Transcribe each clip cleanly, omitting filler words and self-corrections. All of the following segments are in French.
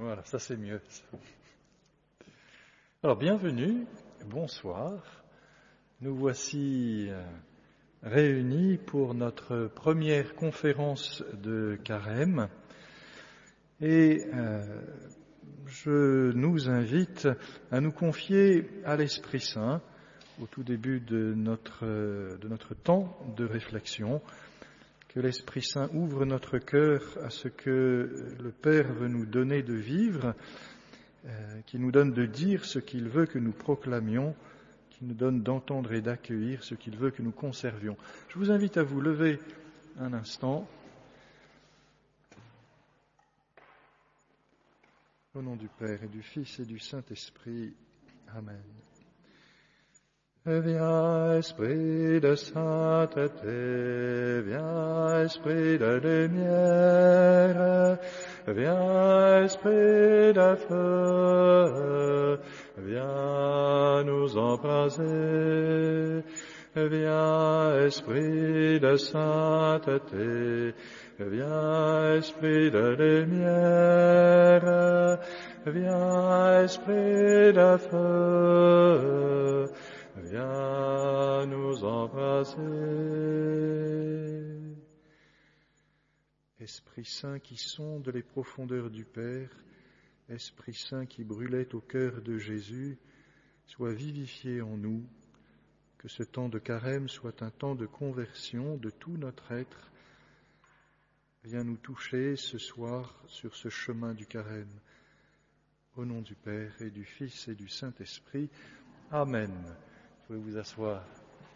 Voilà, ça c'est mieux. Alors, bienvenue, bonsoir. Nous voici réunis pour notre première conférence de Carême. Et je nous invite à nous confier à l'Esprit Saint au tout début de notre temps de réflexion. Que l'Esprit Saint ouvre notre cœur à ce que le Père veut nous donner de vivre, qui nous donne de dire ce qu'il veut que nous proclamions, qui nous donne d'entendre et d'accueillir ce qu'il veut que nous conservions. Je vous invite à vous lever un instant. Au nom du Père et du Fils et du Saint-Esprit. Amen. Viens, Esprit de sainteté, viens, Esprit de lumière, viens, Esprit de feu, viens nous embraser, viens, Esprit de sainteté, viens, Esprit de lumière, viens, Esprit de feu, viens nous embraser. Esprit Saint qui sonde les profondeurs du Père, Esprit Saint qui brûlait au cœur de Jésus, sois vivifié en nous, que ce temps de carême soit un temps de conversion de tout notre être. Viens nous toucher ce soir sur ce chemin du carême. Au nom du Père et du Fils et du Saint-Esprit. Amen. Vous pouvez vous asseoir.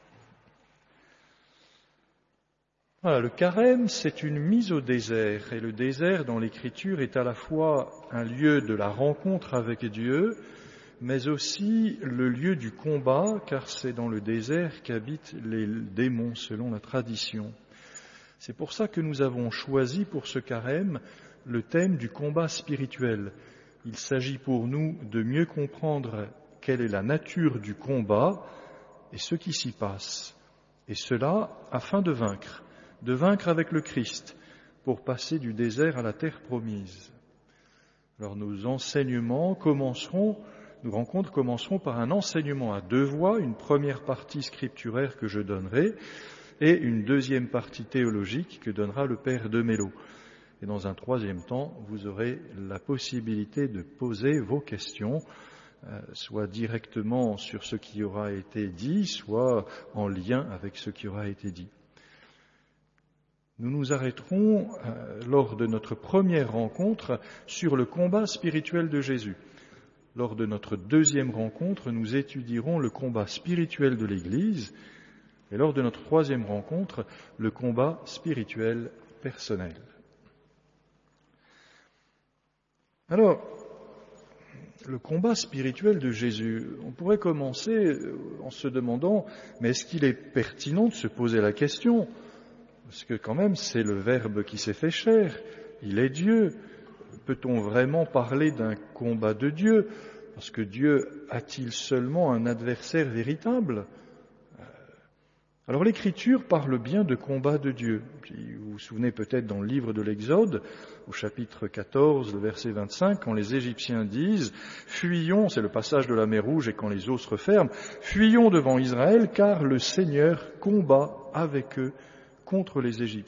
Voilà, le carême, c'est une mise au désert. Et le désert, dans l'Écriture, est à la fois un lieu de la rencontre avec Dieu, mais aussi le lieu du combat, car c'est dans le désert qu'habitent les démons, selon la tradition. C'est pour ça que nous avons choisi pour ce carême le thème du combat spirituel. Il s'agit pour nous de mieux comprendre quelle est la nature du combat et ce qui s'y passe. Et cela afin de vaincre avec le Christ, pour passer du désert à la terre promise. Alors nos rencontres commenceront par un enseignement à deux voix, une première partie scripturaire que je donnerai, et une deuxième partie théologique que donnera le Père Demello. Et dans un troisième temps, vous aurez la possibilité de poser vos questions, soit directement sur ce qui aura été dit, soit en lien avec ce qui aura été dit. Nous nous arrêterons lors de notre première rencontre sur le combat spirituel de Jésus. Lors de notre deuxième rencontre, nous étudierons le combat spirituel de l'Église, et lors de notre troisième rencontre, le combat spirituel personnel. Alors, le combat spirituel de Jésus, on pourrait commencer en se demandant, mais est-ce qu'il est pertinent de se poser la question ? Parce que quand même, c'est le Verbe qui s'est fait chair, il est Dieu. Peut-on vraiment parler d'un combat de Dieu ? Parce que Dieu a-t-il seulement un adversaire véritable ? Alors l'Écriture parle bien de combat de Dieu. Vous vous souvenez peut-être dans le livre de l'Exode, au chapitre 14, le verset 25, quand les Égyptiens disent « Fuyons », c'est le passage de la mer Rouge et quand les eaux se referment, « Fuyons devant Israël, car le Seigneur combat avec eux contre les Égyptiens ».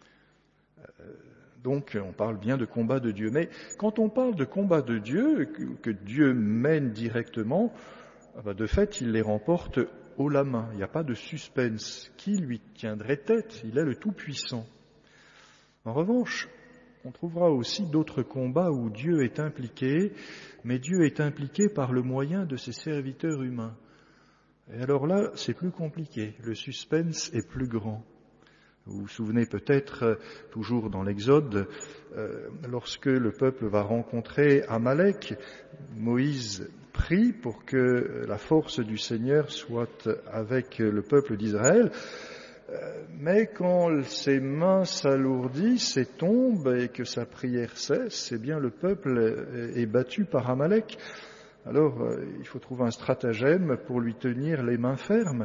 Donc on parle bien de combat de Dieu. Mais quand on parle de combat de Dieu, que Dieu mène directement, de fait il les remporte haut la main. Il n'y a pas de suspense. Qui lui tiendrait tête ? Il est le Tout-Puissant. En revanche, on trouvera aussi d'autres combats où Dieu est impliqué, mais Dieu est impliqué par le moyen de ses serviteurs humains. Et alors là, c'est plus compliqué. Le suspense est plus grand. Vous vous souvenez peut-être, toujours dans l'Exode, lorsque le peuple va rencontrer Amalek, Moïse prie pour que la force du Seigneur soit avec le peuple d'Israël. Mais quand ses mains s'alourdissent et tombent et que sa prière cesse, eh bien le peuple est battu par Amalek. Alors il faut trouver un stratagème pour lui tenir les mains fermes.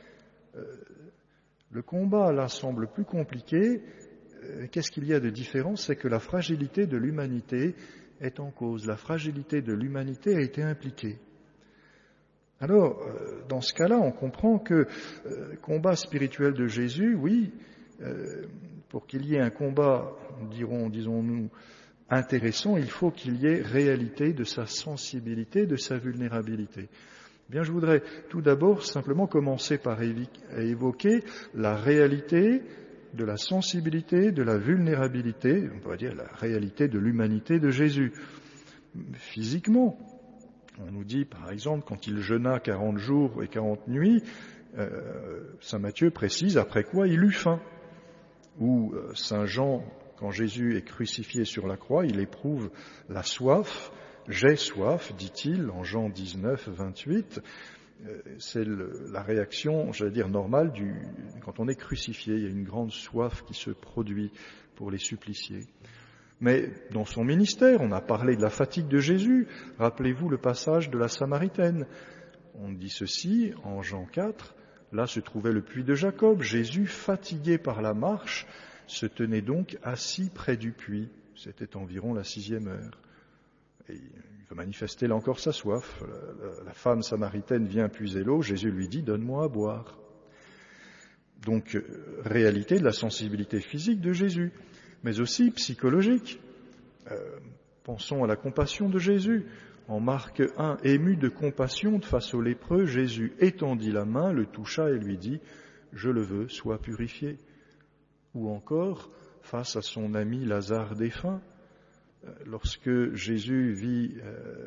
Le combat, là, semble plus compliqué. Qu'est-ce qu'il y a de différent ? C'est que la fragilité de l'humanité est en cause, la fragilité de l'humanité a été impliquée. Alors, dans ce cas-là, on comprend que combat spirituel de Jésus, oui, pour qu'il y ait un combat, disons-nous, intéressant, il faut qu'il y ait réalité de sa sensibilité, de sa vulnérabilité. Bien, je voudrais tout d'abord simplement commencer par évoquer la réalité de la sensibilité, de la vulnérabilité, on pourrait dire la réalité de l'humanité de Jésus. Physiquement, on nous dit par exemple, quand il jeûna 40 jours et 40 nuits, saint Matthieu précise après quoi il eut faim. Ou saint Jean, quand Jésus est crucifié sur la croix, il éprouve la soif. J'ai soif, dit-il, en Jean 19, 28. C'est la réaction, j'allais dire, normale quand on est crucifié. Il y a une grande soif qui se produit pour les suppliciés. Mais dans son ministère, on a parlé de la fatigue de Jésus. Rappelez-vous le passage de la Samaritaine. On dit ceci en Jean 4. Là se trouvait le puits de Jacob. Jésus, fatigué par la marche, se tenait donc assis près du puits. C'était environ la 6e heure. Et il veut manifester là encore sa soif. La femme samaritaine vient puiser l'eau. Jésus lui dit « Donne-moi à boire ». Donc, réalité de la sensibilité physique de Jésus, mais aussi psychologique. Pensons à la compassion de Jésus. En Marc 1, ému de compassion face au lépreux, Jésus étendit la main, le toucha et lui dit « Je le veux, sois purifié ». Ou encore, face à son ami Lazare défunt, lorsque Jésus vit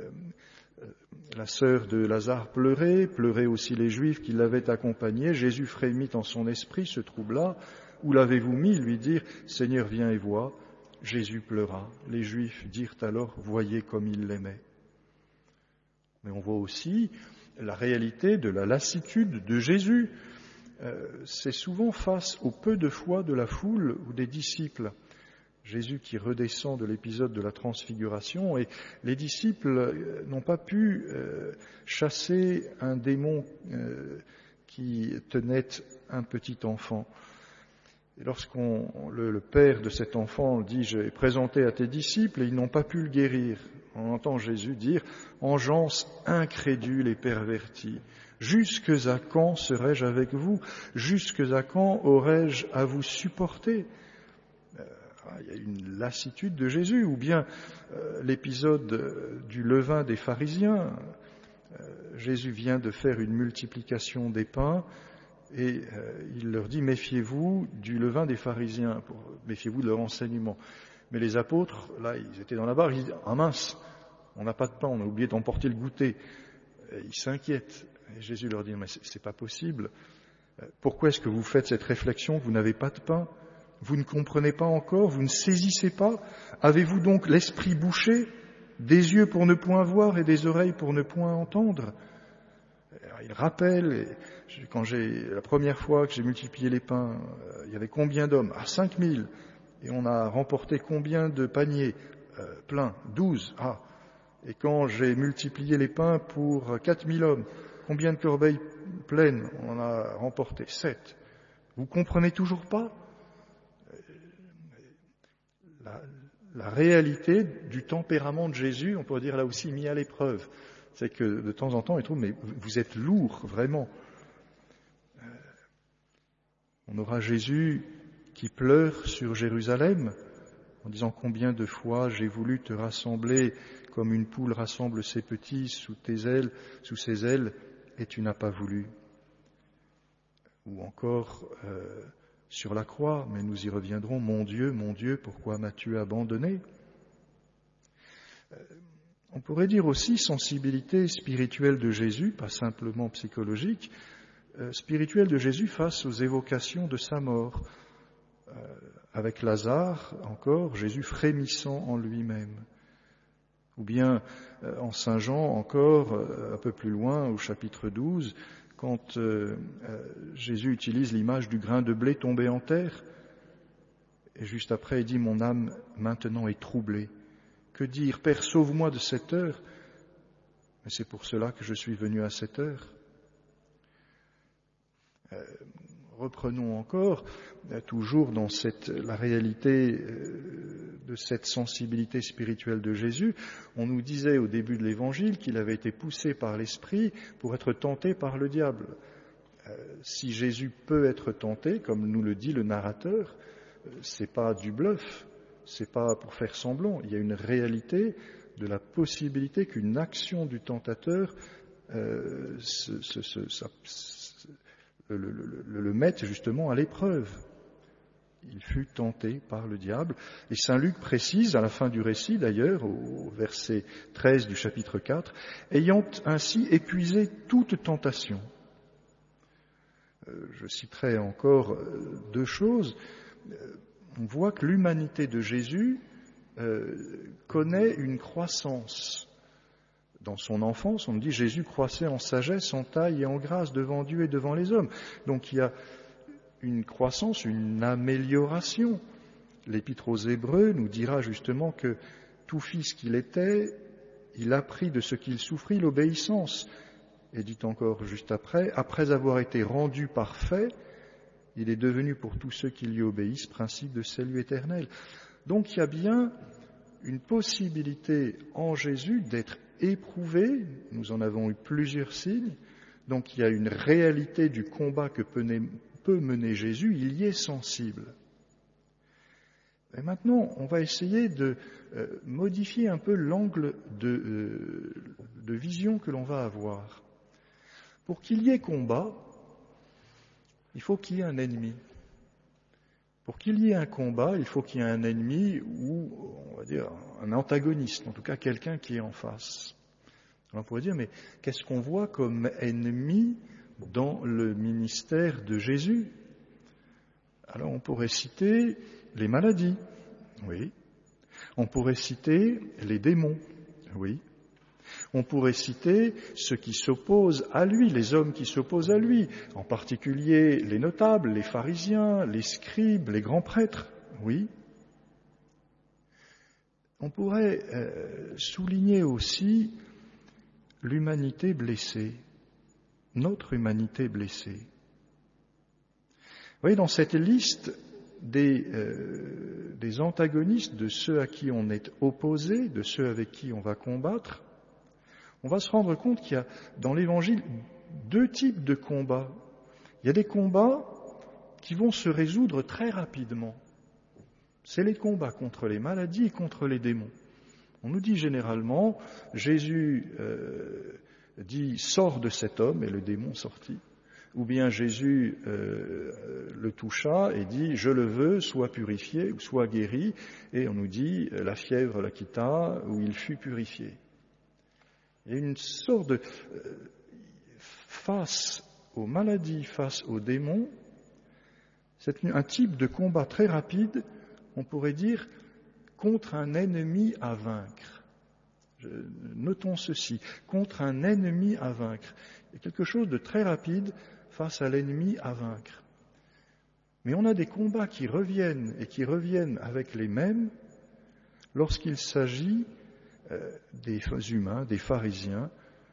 la sœur de Lazare pleurer aussi les Juifs qui l'avaient accompagné, Jésus frémit en son esprit, se troubla. Où l'avez-vous mis? Lui dirent, Seigneur, viens et vois. Jésus pleura. Les Juifs dirent alors, voyez comme il l'aimait. Mais on voit aussi la réalité de la lassitude de Jésus. C'est souvent face au peu de foi de la foule ou des disciples. Jésus qui redescend de l'épisode de la transfiguration et les disciples n'ont pas pu chasser un démon qui tenait un petit enfant. Et le père de cet enfant dit « J'ai présenté à tes disciples et ils n'ont pas pu le guérir ». On entend Jésus dire « Engeance incrédule et pervertie, jusque à quand serai-je avec vous? Jusque à quand aurai-je à vous supporter ?» Il y a une lassitude de Jésus, ou bien l'épisode du levain des pharisiens. Jésus vient de faire une multiplication des pains et il leur dit « Méfiez-vous du levain des pharisiens, méfiez-vous de leur enseignement ». Mais les apôtres, là, ils étaient dans la barre, ils disent « Ah mince, on n'a pas de pain, on a oublié d'emporter le goûter ». Ils s'inquiètent. Et Jésus leur dit « Mais c'est pas possible. Pourquoi est-ce que vous faites cette réflexion? Vous n'avez pas de pain? Vous ne comprenez pas encore? Vous ne saisissez pas? Avez-vous donc l'esprit bouché, des yeux pour ne point voir et des oreilles pour ne point entendre ?» Alors, il rappelle, la première fois que j'ai multiplié les pains, il y avait combien d'hommes? 5000. Et on a remporté combien de paniers pleins? 12. Et quand j'ai multiplié les pains pour 4000 hommes, combien de corbeilles pleines on en a remporté? 7. Vous comprenez toujours pas? La réalité du tempérament de Jésus, on pourrait dire là aussi mis à l'épreuve, c'est que de temps en temps, il trouve, mais vous êtes lourd, vraiment. On aura Jésus qui pleure sur Jérusalem, en disant combien de fois j'ai voulu te rassembler comme une poule rassemble ses petits sous ses ailes, et tu n'as pas voulu. Ou encore sur la croix, mais nous y reviendrons, mon Dieu, pourquoi m'as-tu abandonné? On pourrait dire aussi sensibilité spirituelle de Jésus, pas simplement psychologique, spirituelle de Jésus face aux évocations de sa mort. Avec Lazare, encore, Jésus frémissant en lui-même. Ou bien en Saint Jean, encore, un peu plus loin, au chapitre 12, quand Jésus utilise l'image du grain de blé tombé en terre, et juste après il dit « Mon âme maintenant est troublée. Que dire? Père, sauve-moi de cette heure. Mais c'est pour cela que je suis venu à cette heure. » Reprenons encore, toujours dans la réalité de cette sensibilité spirituelle de Jésus. On nous disait au début de l'Évangile qu'il avait été poussé par l'Esprit pour être tenté par le diable. Si Jésus peut être tenté, comme nous le dit le narrateur, c'est pas du bluff, c'est pas pour faire semblant. Il y a une réalité de la possibilité qu'une action du tentateur le mette justement à l'épreuve. Il fut tenté par le diable. Et saint Luc précise, à la fin du récit d'ailleurs, au verset 13 du chapitre 4, « Ayant ainsi épuisé toute tentation ». Je citerai encore deux choses. On voit que l'humanité de Jésus connaît une croissance. Dans son enfance, on me dit Jésus croissait en sagesse, en taille et en grâce devant Dieu et devant les hommes. Donc il y a une croissance, une amélioration. L'Épître aux Hébreux nous dira justement que tout fils qu'il était, il apprit de ce qu'il souffrit l'obéissance. Et dit encore juste après avoir été rendu parfait, il est devenu pour tous ceux qui lui obéissent principe de salut éternel. Donc il y a bien une possibilité en Jésus d'être éprouvé, nous en avons eu plusieurs signes, donc il y a une réalité du combat que peut mener Jésus, il y est sensible. Et maintenant, on va essayer de modifier un peu l'angle de vision que l'on va avoir. Pour qu'il y ait combat, il faut qu'il y ait un ennemi. Pour qu'il y ait un combat, il faut qu'il y ait un ennemi ou, on va dire, un antagoniste, en tout cas quelqu'un qui est en face. Alors on pourrait dire, mais qu'est-ce qu'on voit comme ennemi dans le ministère de Jésus? Alors on pourrait citer les maladies, oui. On pourrait citer les démons, oui. On pourrait citer ceux qui s'opposent à lui, les hommes qui s'opposent à lui, en particulier les notables, les pharisiens, les scribes, les grands prêtres, oui. On pourrait souligner aussi l'humanité blessée, notre humanité blessée. Vous voyez, dans cette liste des antagonistes, de ceux à qui on est opposé, de ceux avec qui on va combattre, on va se rendre compte qu'il y a dans l'Évangile deux types de combats. Il y a des combats qui vont se résoudre très rapidement. C'est les combats contre les maladies et contre les démons. On nous dit généralement, Jésus dit « sors de cet homme » et le démon sortit. Ou bien Jésus le toucha et dit « je le veux, sois purifié ou sois guéri » et on nous dit « la fièvre la quitta ou il fut purifié ». Il y a une sorte de... face aux maladies, face aux démons, c'est un type de combat très rapide, on pourrait dire, contre un ennemi à vaincre. Notons ceci, contre un ennemi à vaincre. Il y a quelque chose de très rapide face à l'ennemi à vaincre. Mais on a des combats qui reviennent et qui reviennent avec les mêmes lorsqu'il s'agit des humains, des pharisiens.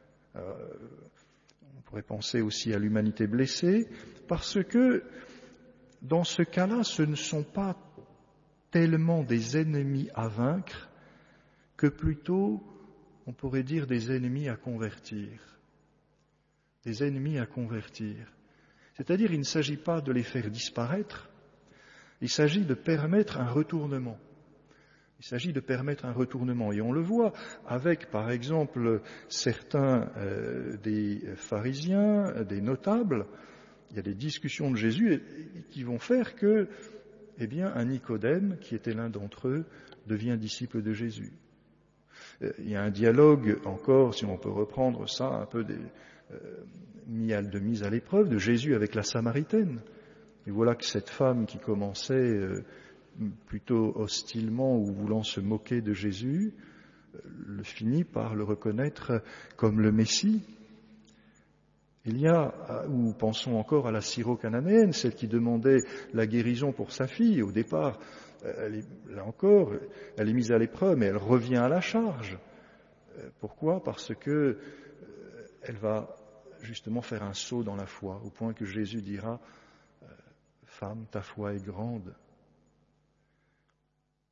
On pourrait penser aussi à l'humanité blessée, parce que dans ce cas-là, ce ne sont pas tellement des ennemis à vaincre que plutôt, on pourrait dire, des ennemis à convertir. Des ennemis à convertir. C'est-à-dire, il ne s'agit pas de les faire disparaître, il s'agit de permettre un retournement. Il s'agit de permettre un retournement. Et on le voit avec, par exemple, certains des pharisiens, des notables. Il y a des discussions de Jésus qui vont faire que, eh bien, un Nicodème, qui était l'un d'entre eux, devient disciple de Jésus. Il y a un dialogue encore, si on peut reprendre ça, un peu de mise à l'épreuve de Jésus avec la Samaritaine. Et voilà que cette femme qui commençait plutôt hostilement ou voulant se moquer de Jésus, le finit par le reconnaître comme le Messie. Il y a, ou pensons encore à la syro-cananéenne, celle qui demandait la guérison pour sa fille. Au départ, là encore, elle est mise à l'épreuve, mais elle revient à la charge. Pourquoi ? Parce que elle va justement faire un saut dans la foi, au point que Jésus dira « Femme, ta foi est grande ».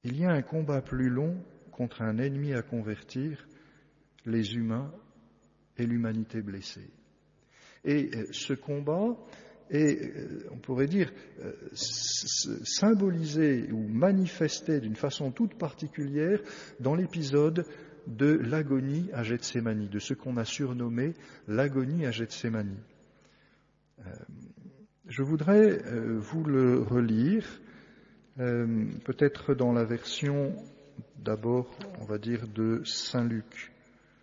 il y a un combat plus long contre un ennemi à convertir, les humains et l'humanité blessée. Et ce combat est, on pourrait dire, symbolisé ou manifesté d'une façon toute particulière dans l'épisode de l'agonie à Gethsémani, de ce qu'on a surnommé l'agonie à Gethsémani. Je voudrais vous le relire, peut-être dans la version d'abord, on va dire, de Saint Luc.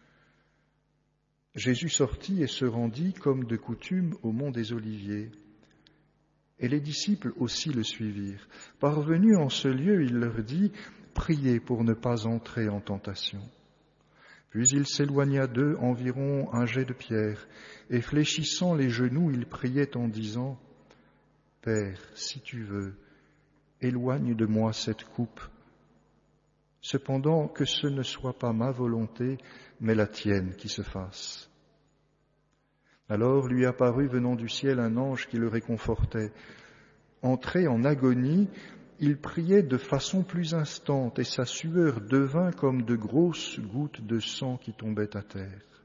Jésus sortit et se rendit comme de coutume au mont des Oliviers. Et les disciples aussi le suivirent. Parvenu en ce lieu, il leur dit « Priez pour ne pas entrer en tentation ». Puis il s'éloigna d'eux environ un jet de pierre, et fléchissant les genoux, il priait en disant « Père, si tu veux, éloigne de moi cette coupe. Cependant que ce ne soit pas ma volonté, mais la tienne qui se fasse. » Alors lui apparut venant du ciel un ange qui le réconfortait. Entré en agonie, il priait de façon plus instante et sa sueur devint comme de grosses gouttes de sang qui tombaient à terre.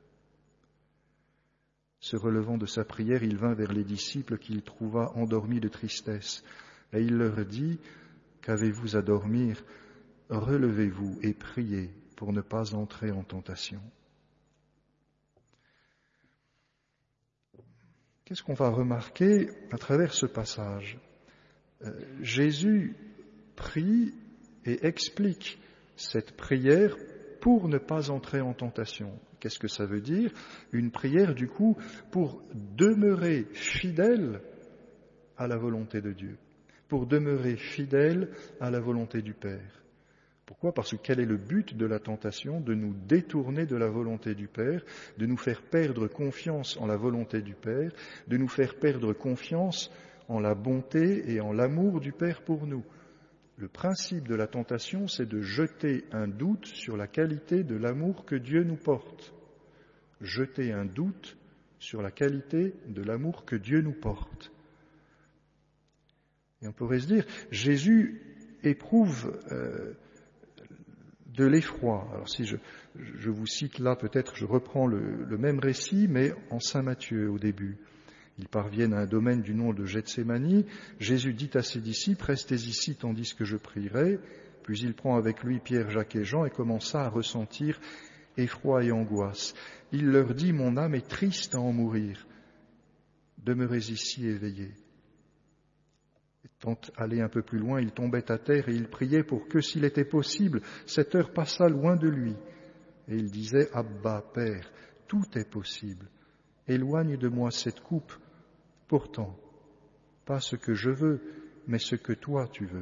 Se relevant de sa prière, il vint vers les disciples qu'il trouva endormis de tristesse. Et il leur dit, « Qu'avez-vous à dormir ? Relevez-vous et priez pour ne pas entrer en tentation. » Qu'est-ce qu'on va remarquer à travers ce passage ? Jésus prie et explique cette prière pour ne pas entrer en tentation. Qu'est-ce que ça veut dire ? Une prière, du coup, pour demeurer fidèle à la volonté de Dieu, pour demeurer fidèle à la volonté du Père. Pourquoi ? Parce que quel est le but de la tentation ? De nous détourner de la volonté du Père, de nous faire perdre confiance en la volonté du Père, de nous faire perdre confiance en la bonté et en l'amour du Père pour nous. Le principe de la tentation, c'est de jeter un doute sur la qualité de l'amour que Dieu nous porte. Jeter un doute sur la qualité de l'amour que Dieu nous porte. Et on pourrait se dire, Jésus éprouve de l'effroi. Alors si je vous cite là, peut-être je reprends le même récit, mais en Saint Matthieu au début. Ils parviennent à un domaine du nom de Gethsémani. Jésus dit à ses disciples, « Restez ici tandis que je prierai. » Puis il prend avec lui Pierre, Jacques et Jean et commença à ressentir effroi et angoisse. Il leur dit, « Mon âme est triste à en mourir. Demeurez ici éveillés. » Étant allé un peu plus loin, il tombait à terre et il priait pour que, s'il était possible, cette heure passât loin de lui. Et il disait, « Abba, Père, tout est possible. Éloigne de moi cette coupe. Pourtant, pas ce que je veux, mais ce que toi tu veux. »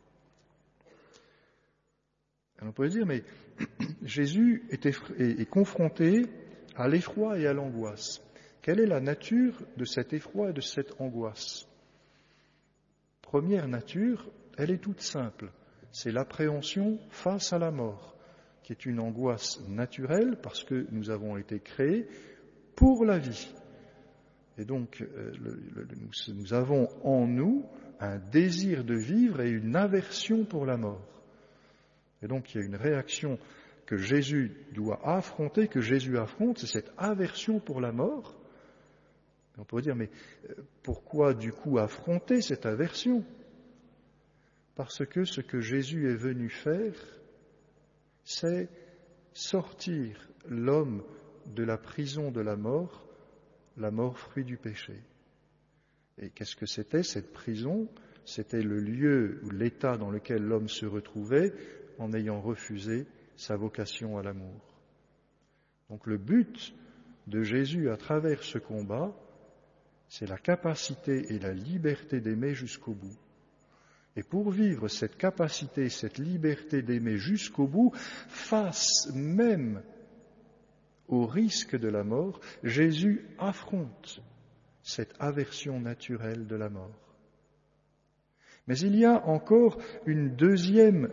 Alors on pourrait dire, mais Jésus est confronté à l'effroi et à l'angoisse. Quelle est la nature de cet effroi et de cette angoisse ? Première nature, elle est toute simple. C'est l'appréhension face à la mort, qui est une angoisse naturelle parce que nous avons été créés pour la vie. Et donc, nous avons en nous un désir de vivre et une aversion pour la mort. Et donc, il y a une réaction que Jésus doit affronter, que Jésus affronte, c'est cette aversion pour la mort. On pourrait dire, mais pourquoi du coup affronter cette aversion ? Parce que ce que Jésus est venu faire, c'est sortir l'homme de la prison de la mort fruit du péché. Et qu'est-ce que c'était cette prison ? C'était le lieu ou l'état dans lequel l'homme se retrouvait en ayant refusé sa vocation à l'amour. Donc le but de Jésus à travers ce combat, c'est la capacité et la liberté d'aimer jusqu'au bout. Et pour vivre cette capacité, cette liberté d'aimer jusqu'au bout, face même au risque de la mort, Jésus affronte cette aversion naturelle de la mort. Mais il y a encore un deuxième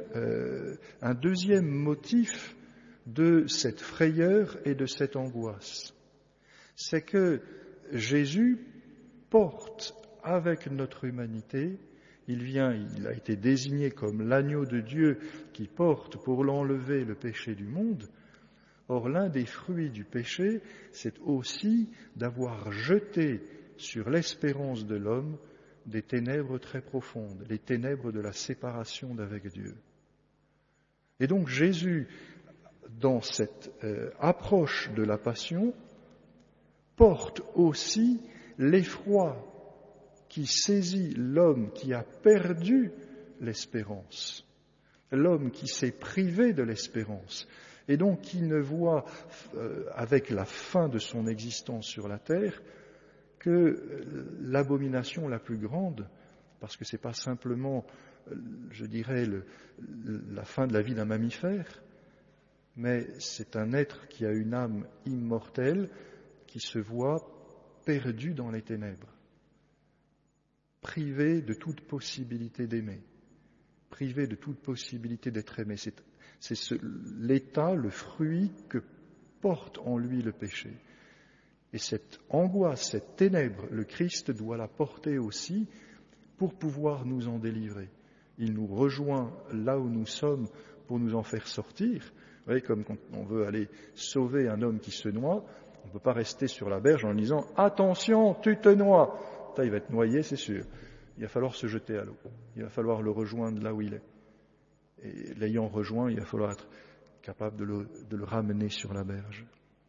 motif de cette frayeur et de cette angoisse. C'est que Jésus porte avec notre humanité Il a été désigné comme l'agneau de Dieu qui porte pour l'enlever le péché du monde. Or, l'un des fruits du péché, c'est aussi d'avoir jeté sur l'espérance de l'homme des ténèbres très profondes, les ténèbres de la séparation d'avec Dieu. Et donc Jésus, dans cette approche de la passion, porte aussi l'effroi qui saisit l'homme qui a perdu l'espérance, l'homme qui s'est privé de l'espérance, et donc qui ne voit, avec la fin de son existence sur la terre, que l'abomination la plus grande, parce que ce n'est pas simplement, je dirais, la fin de la vie d'un mammifère, mais c'est un être qui a une âme immortelle qui se voit perdu dans les ténèbres, privé de toute possibilité d'aimer, privé de toute possibilité d'être aimé. C'est l'état, le fruit que porte en lui le péché. Et cette angoisse, cette ténèbre, le Christ doit la porter aussi pour pouvoir nous en délivrer. Il nous rejoint là où nous sommes pour nous en faire sortir. Vous voyez, comme quand on veut aller sauver un homme qui se noie, on ne peut pas rester sur la berge en disant « Attention, tu te noies !» Il va être noyé, c'est sûr. Il va falloir se jeter à l'eau. Il va falloir le rejoindre là où il est. Et l'ayant rejoint, il va falloir être capable de le ramener sur la berge.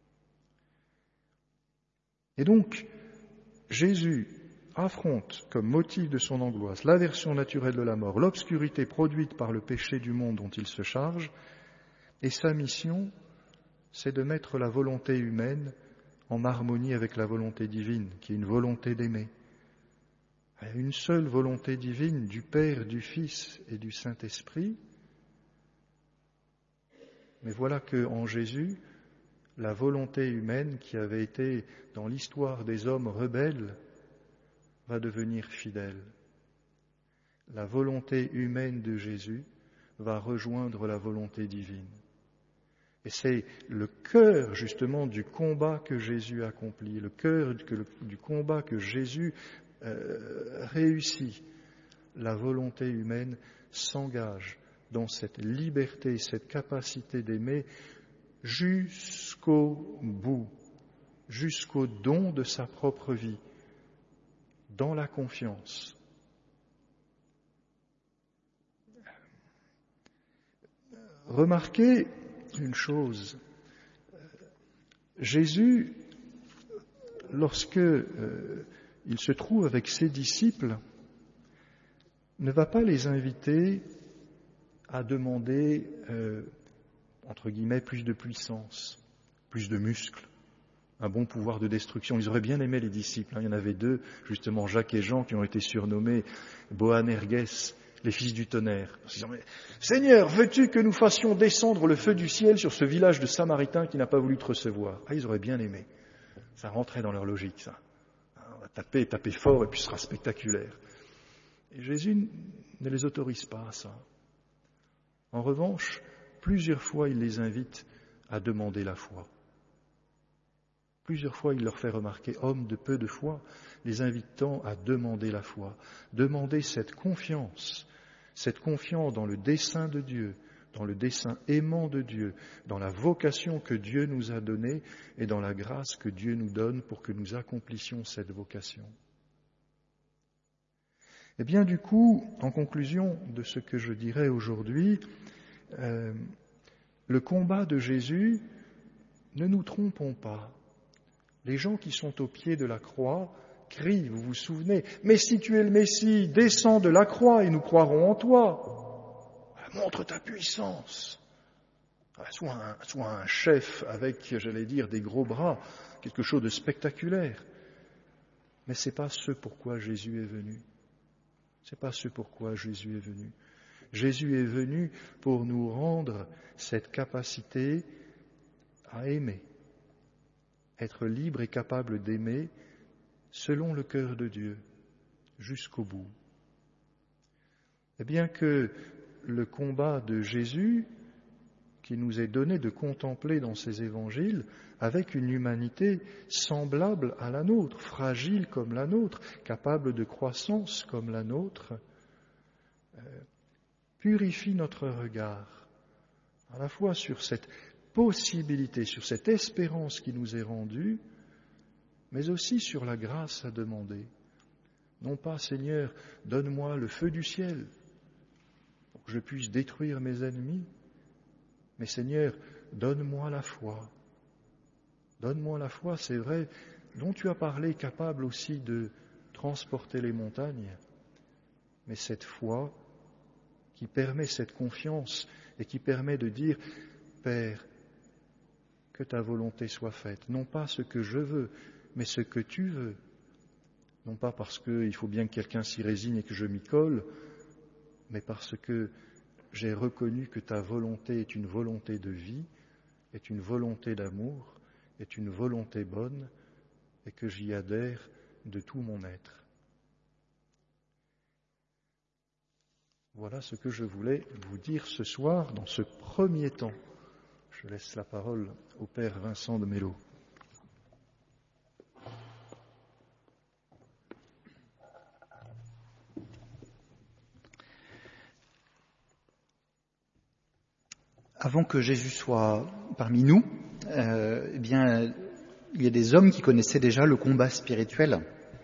Et donc, Jésus affronte comme motif de son angoisse l'aversion naturelle de la mort, l'obscurité produite par le péché du monde dont il se charge, et sa mission, c'est de mettre la volonté humaine en harmonie avec la volonté divine, qui est une volonté d'aimer. Il y a une seule volonté divine du Père, du Fils et du Saint-Esprit. Mais voilà qu'en Jésus, la volonté humaine qui avait été dans l'histoire des hommes rebelles va devenir fidèle. La volonté humaine de Jésus va rejoindre la volonté divine. Et c'est le cœur justement du combat que Jésus accomplit, le cœur du combat que Jésus réussit. La volonté humaine s'engage dans cette liberté, cette capacité d'aimer jusqu'au bout, jusqu'au don de sa propre vie, dans la confiance. Remarquez une chose, Jésus, lorsque il se trouve avec ses disciples, ne va pas les inviter à demander, entre guillemets, plus de puissance, plus de muscles, un bon pouvoir de destruction. Ils auraient bien aimé les disciples. Il y en avait deux, justement Jacques et Jean, qui ont été surnommés Boanerges, les fils du tonnerre. Ils disaient, Seigneur, veux-tu que nous fassions descendre le feu du ciel sur ce village de Samaritains qui n'a pas voulu te recevoir? Ils auraient bien aimé. Ça rentrait dans leur logique, ça. On va taper fort et puis ce sera spectaculaire. Et Jésus ne les autorise pas à ça. En revanche, plusieurs fois, il les invite à demander la foi. Plusieurs fois, il leur fait remarquer, hommes de peu de foi, les invitant à demander la foi, demander cette confiance dans le dessein de Dieu, dans le dessein aimant de Dieu, dans la vocation que Dieu nous a donnée et dans la grâce que Dieu nous donne pour que nous accomplissions cette vocation. Eh bien, du coup, en conclusion de ce que je dirais aujourd'hui, le combat de Jésus, ne nous trompons pas. Les gens qui sont au pied de la croix crient, vous vous souvenez, « Mais si tu es le Messie, descends de la croix et nous croirons en toi. Montre ta puissance. » Soit un chef avec, j'allais dire, des gros bras, quelque chose de spectaculaire. Mais ce n'est pas ce pourquoi Jésus est venu. C'est pas ce pourquoi Jésus est venu. Jésus est venu pour nous rendre cette capacité à aimer, être libre et capable d'aimer selon le cœur de Dieu, jusqu'au bout. Et bien que le combat de Jésus, qui nous est donné de contempler dans ces évangiles, avec une humanité semblable à la nôtre, fragile comme la nôtre, capable de croissance comme la nôtre, purifie notre regard, à la fois sur cette possibilité, sur cette espérance qui nous est rendue, mais aussi sur la grâce à demander. Non pas, Seigneur, donne-moi le feu du ciel pour que je puisse détruire mes ennemis, mais Seigneur, donne-moi la foi. Donne-moi la foi, c'est vrai, dont tu as parlé, capable aussi de transporter les montagnes, mais cette foi qui permet cette confiance et qui permet de dire, Père, que ta volonté soit faite, non pas ce que je veux, mais ce que tu veux. Non pas parce qu'il faut bien que quelqu'un s'y résigne et que je m'y colle, mais parce que j'ai reconnu que ta volonté est une volonté de vie, est une volonté d'amour, est une volonté bonne, et que j'y adhère de tout mon être. Voilà ce que je voulais vous dire ce soir dans ce premier temps. Je laisse la parole au Père Vincent de Mello. Avant que Jésus soit parmi nous, eh bien, il y a des hommes qui connaissaient déjà le combat spirituel.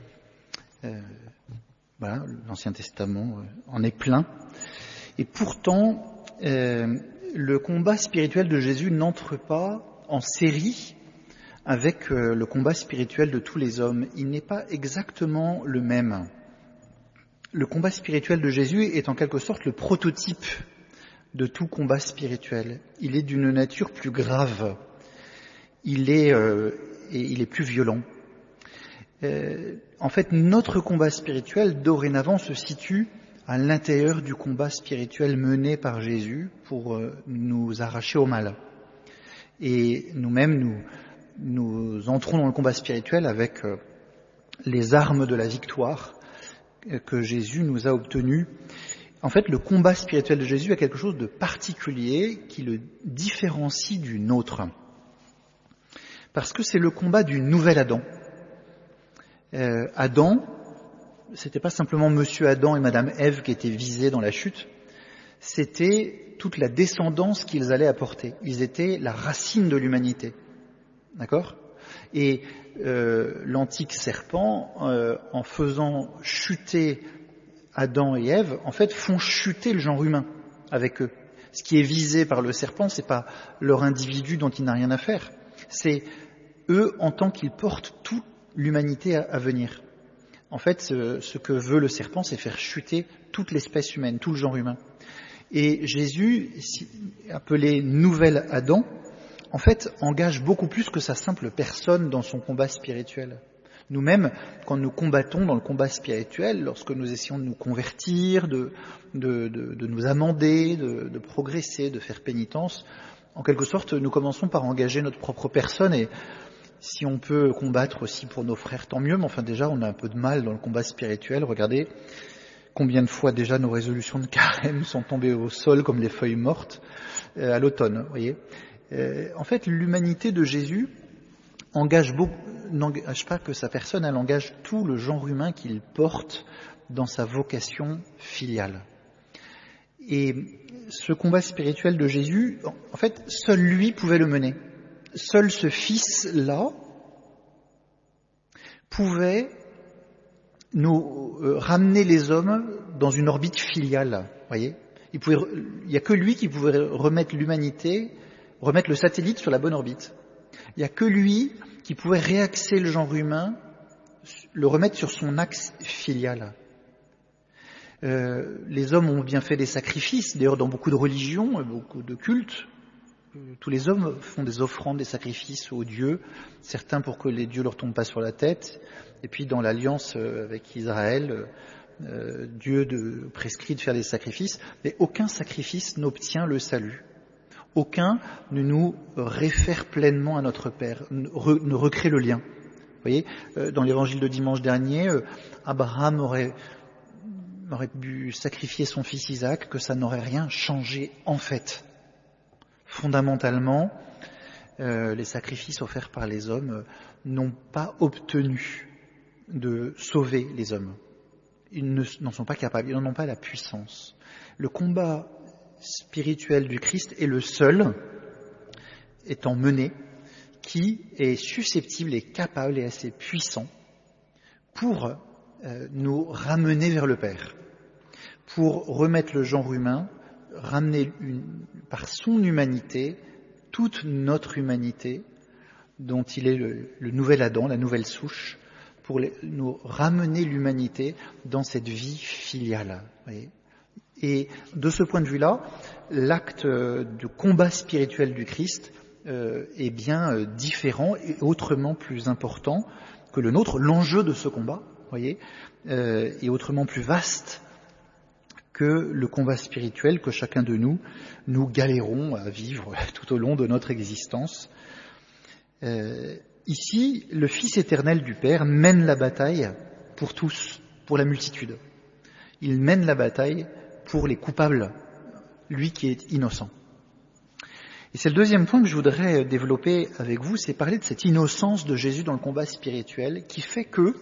Voilà, l'Ancien Testament en est plein. Et pourtant, le combat spirituel de Jésus n'entre pas en série avec le combat spirituel de tous les hommes. Il n'est pas exactement le même. Le combat spirituel de Jésus est en quelque sorte le prototype de tout combat spirituel. Il est d'une nature plus grave. Il est plus violent. En fait, notre combat spirituel, dorénavant, se situe à l'intérieur du combat spirituel mené par Jésus pour nous arracher au mal. Et nous-mêmes, nous entrons dans le combat spirituel avec les armes de la victoire que Jésus nous a obtenues. En fait, le combat spirituel de Jésus a quelque chose de particulier qui le différencie du nôtre. Parce que c'est le combat du nouvel Adam. Adam, c'était pas simplement Monsieur Adam et Madame Ève qui étaient visés dans la chute, c'était toute la descendance qu'ils allaient apporter. Ils étaient la racine de l'humanité. D'accord ? Et l'antique serpent, en faisant chuter Adam et Ève, en fait, font chuter le genre humain avec eux. Ce qui est visé par le serpent, c'est pas leur individu dont il n'a rien à faire. C'est eux en tant qu'ils portent toute l'humanité à venir. En fait, ce que veut le serpent, c'est faire chuter toute l'espèce humaine, tout le genre humain. Et Jésus, appelé nouvel Adam, en fait, engage beaucoup plus que sa simple personne dans son combat spirituel. Nous-mêmes, quand nous combattons dans le combat spirituel, lorsque nous essayons de nous convertir, de nous amender, de progresser, de faire pénitence, en quelque sorte, nous commençons par engager notre propre personne et si on peut combattre aussi pour nos frères, tant mieux, mais enfin déjà, on a un peu de mal dans le combat spirituel. Regardez combien de fois déjà nos résolutions de carême sont tombées au sol comme les feuilles mortes à l'automne, vous voyez. En fait, l'humanité de Jésus n'engage pas que sa personne, elle engage tout le genre humain qu'il porte dans sa vocation filiale. Et ce combat spirituel de Jésus, en fait, seul lui pouvait le mener. Seul ce Fils-là pouvait nous ramener les hommes dans une orbite filiale. Voyez, il n'y a que lui qui pouvait remettre l'humanité, remettre le satellite sur la bonne orbite. Il n'y a que lui qui pouvait réaxer le genre humain, le remettre sur son axe filial. Les hommes ont bien fait des sacrifices, d'ailleurs dans beaucoup de religions, beaucoup de cultes. Tous les hommes font des offrandes, des sacrifices aux dieux, certains pour que les dieux leur tombent pas sur la tête. Et puis dans l'alliance avec Israël, Dieu prescrit de faire des sacrifices, mais aucun sacrifice n'obtient le salut. Aucun ne nous réfère pleinement à notre Père, ne recrée le lien. Vous voyez, dans l'évangile de dimanche dernier, Abraham aurait pu sacrifier son fils Isaac, que ça n'aurait rien changé en fait. Fondamentalement, les sacrifices offerts par les hommes n'ont pas obtenu de sauver les hommes. Ils n'en sont pas capables, ils n'en ont pas la puissance. le combat spirituel du Christ est le seul étant mené qui est susceptible et capable et assez puissant pour nous ramener vers le Père, pour remettre le genre humain, ramener par son humanité, toute notre humanité, dont il est le nouvel Adam, la nouvelle souche, pour nous ramener l'humanité dans cette vie filiale. Voyez. Et de ce point de vue-là, l'acte de combat spirituel du Christ est bien différent et autrement plus important que le nôtre. L'enjeu de ce combat, voyez, est autrement plus vaste que le combat spirituel que chacun de nous galérons à vivre tout au long de notre existence. Ici, le Fils éternel du Père mène la bataille pour tous, pour la multitude. Il mène la bataille pour les coupables, lui qui est innocent. Et c'est le deuxième point que je voudrais développer avec vous, c'est parler de cette innocence de Jésus dans le combat spirituel qui fait que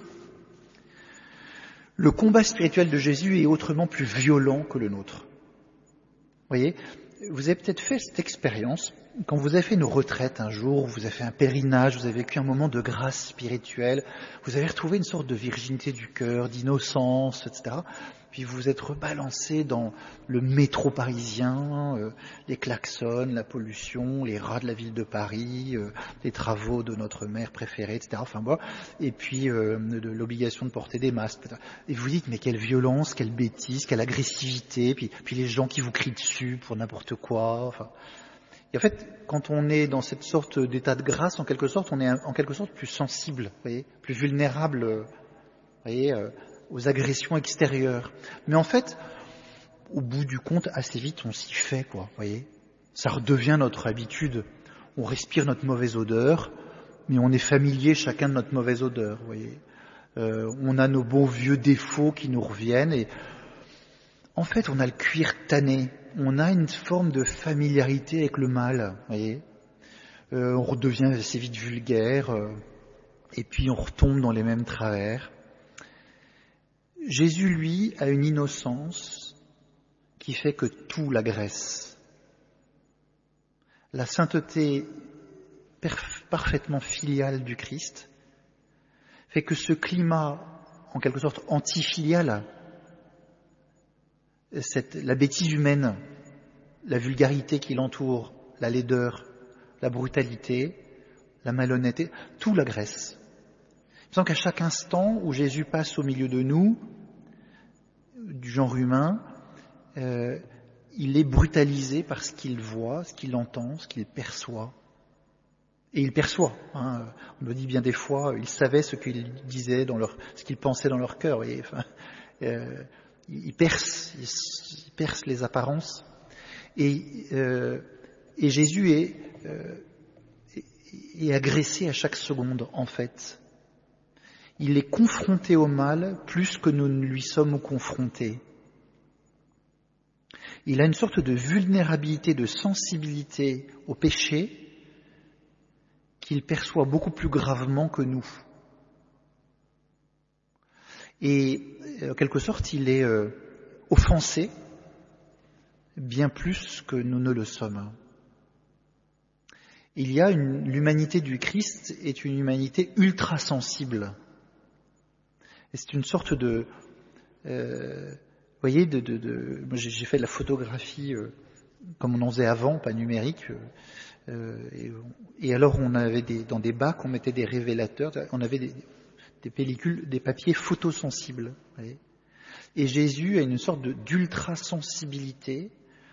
le combat spirituel de Jésus est autrement plus violent que le nôtre. Vous voyez, vous avez peut-être fait cette expérience quand vous avez fait une retraite un jour, vous avez fait un pèlerinage, vous avez vécu un moment de grâce spirituelle, vous avez retrouvé une sorte de virginité du cœur, d'innocence, etc. Puis vous vous êtes rebalancé dans le métro parisien, les klaxons, la pollution, les rats de la ville de Paris, les travaux de notre maire préférée, etc. Enfin bon, et puis de l'obligation de porter des masques. Etc. Et vous vous dites, mais quelle violence, quelle bêtise, quelle agressivité, puis les gens qui vous crient dessus pour n'importe quoi. Enfin. Et en fait, quand on est dans cette sorte d'état de grâce, en quelque sorte, on est en quelque sorte plus sensible, vous voyez, plus vulnérable, vous voyez, aux agressions extérieures. Mais en fait, au bout du compte, assez vite, on s'y fait, quoi, vous voyez. Ça redevient notre habitude. On respire notre mauvaise odeur, mais on est familier chacun de notre mauvaise odeur, vous voyez. On a nos bons vieux défauts qui nous reviennent et en fait, on a le cuir tanné. On a une forme de familiarité avec le mal, vous voyez. On redevient assez vite vulgaire, et puis on retombe dans les mêmes travers. Jésus, lui, a une innocence qui fait que tout l'agresse. La sainteté parfaitement filiale du Christ fait que ce climat, en quelque sorte anti-filial, la bêtise humaine, la vulgarité qui l'entoure, la laideur, la brutalité, la malhonnêteté, tout l'agresse. Il me semble qu'à chaque instant où Jésus passe au milieu de nous, du genre humain, il est brutalisé par ce qu'il voit, ce qu'il entend, ce qu'il perçoit. Et il perçoit. On nous dit bien des fois, ils savaient ce qu'ils disaient, ce qu'ils pensaient dans leur cœur. Et, enfin, il perce les apparences. Et Jésus est agressé à chaque seconde, en fait. Il est confronté au mal plus que nous ne lui sommes confrontés. Il a une sorte de vulnérabilité, de sensibilité au péché qu'il perçoit beaucoup plus gravement que nous. Et en quelque sorte, il est offensé bien plus que nous ne le sommes. L'humanité du Christ est une humanité ultra sensible. Et c'est une sorte de, voyez, moi j'ai fait de la photographie comme on en faisait avant, pas numérique. Et alors on avait dans des bacs, on mettait des révélateurs, on avait des pellicules, des papiers photosensibles. Voyez. Et Jésus a une sorte d'ultra-sensibilité.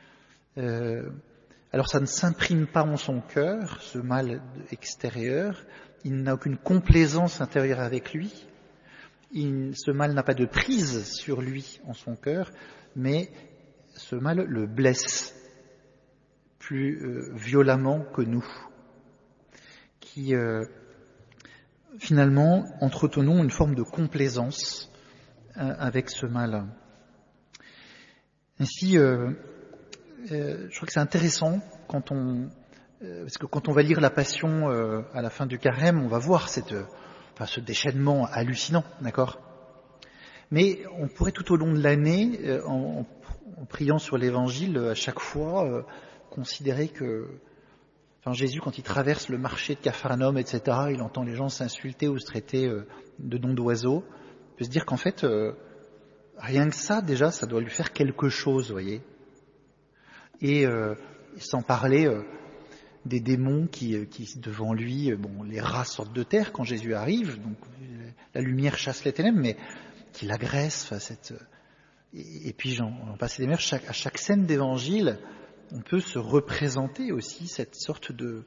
Alors ça ne s'imprime pas en son cœur, ce mal extérieur. Il n'a aucune complaisance intérieure avec lui. Ce mal n'a pas de prise sur lui en son cœur, mais ce mal le blesse plus violemment que nous, qui finalement entretenons une forme de complaisance avec ce mal. Ainsi, je crois que c'est intéressant parce que quand on va lire la Passion à la fin du Carême, on va voir ce déchaînement hallucinant, d'accord ? Mais on pourrait tout au long de l'année, en priant sur l'Évangile, à chaque fois, considérer que Jésus, quand il traverse le marché de Capharnaüm, etc., il entend les gens s'insulter ou se traiter de noms d'oiseaux, on peut se dire qu'en fait, rien que ça, déjà, ça doit lui faire quelque chose, vous voyez. Et sans parler des démons qui devant lui, les rats sortent de terre quand Jésus arrive, donc la lumière chasse les ténèbres, mais qui l'agresse, et puis j'en passe des mers, à chaque scène d'évangile, on peut se représenter aussi cette sorte de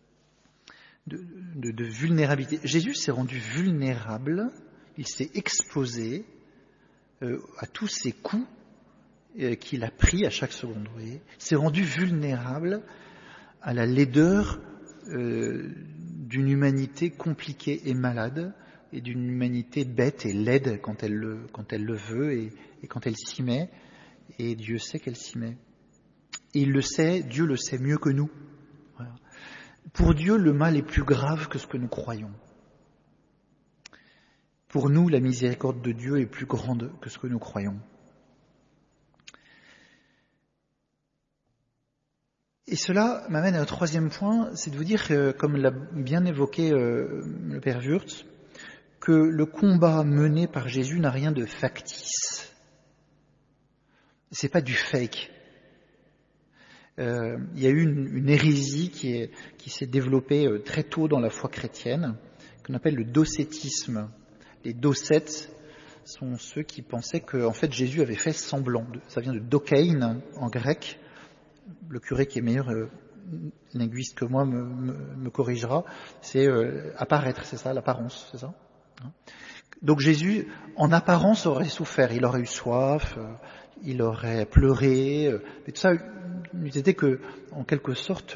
vulnérabilité. Jésus s'est rendu vulnérable, il s'est exposé à tous ces coups qu'il a pris à chaque seconde. Vous voyez, il s'est rendu vulnérable à la laideur d'une humanité compliquée et malade, et d'une humanité bête et laide quand elle le veut et quand elle s'y met, et Dieu sait qu'elle s'y met. Et il le sait, Dieu le sait mieux que nous. Voilà. Pour Dieu, le mal est plus grave que ce que nous croyons. Pour nous, la miséricorde de Dieu est plus grande que ce que nous croyons. Et cela m'amène à un troisième point, c'est de vous dire, comme l'a bien évoqué le Père Wurtz, que le combat mené par Jésus n'a rien de factice. C'est pas du fake. Il y a eu une hérésie qui s'est développée très tôt dans la foi chrétienne, qu'on appelle le docétisme. Les docètes sont ceux qui pensaient que, en fait, Jésus avait fait semblant. Ça vient de dokein en grec. Le curé qui est meilleur linguiste que moi me corrigera. C'est apparaître, c'est ça, l'apparence, c'est ça. Donc Jésus, en apparence, aurait souffert. Il aurait eu soif, il aurait pleuré. Mais tout ça n'était que, en quelque sorte,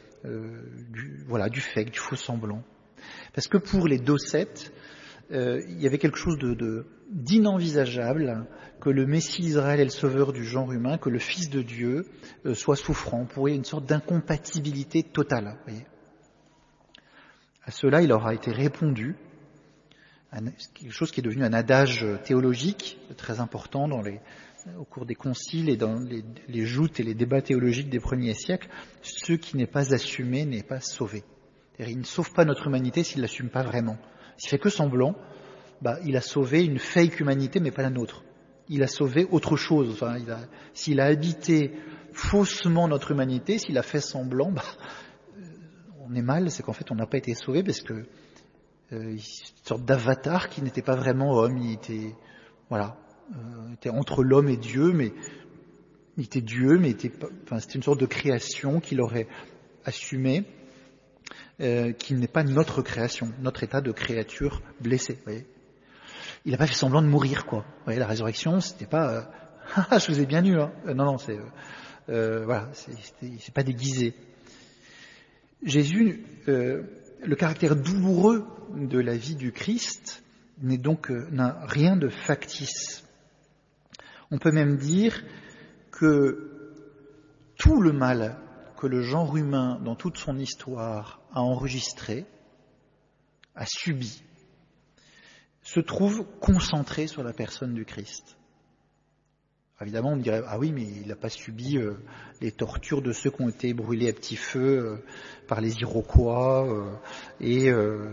du fake, du faux semblant. Parce que pour les docètes, il y avait quelque chose d'inenvisageable que le Messie d'Israël et le sauveur du genre humain, que le Fils de Dieu soit souffrant. Pour eux, une sorte d'incompatibilité totale. Vous voyez. À cela, il leur a été répondu, quelque chose qui est devenu un adage théologique très important au cours des conciles et dans les joutes et les débats théologiques des premiers siècles. Ce qui n'est pas assumé n'est pas sauvé. C'est-à-dire, il ne sauve pas notre humanité s'il ne l'assume pas vraiment. S'il fait que semblant, il a sauvé une fake humanité, mais pas la nôtre. Il a sauvé autre chose. S'il a habité faussement notre humanité, s'il a fait semblant, on est mal, c'est qu'en fait on n'a pas été sauvé parce que une sorte d'avatar qui n'était pas vraiment homme, il était était entre l'homme et Dieu, mais il était Dieu, mais c'était une sorte de création qu'il aurait assumée, qui n'est pas notre création, notre état de créature blessée. Vous voyez. Il n'a pas fait semblant de mourir, quoi. Vous voyez, la résurrection, c'était pas je vous ai bien eu, hein. Non, c'est c'est pas déguisé. Jésus, le caractère douloureux de la vie du Christ n'a rien de factice. On peut même dire que tout le mal que le genre humain, dans toute son histoire, a enregistré, a subi, se trouve concentré sur la personne du Christ. Évidemment, on me dirait, ah oui, mais il n'a pas subi les tortures de ceux qui ont été brûlés à petit feu par les Iroquois et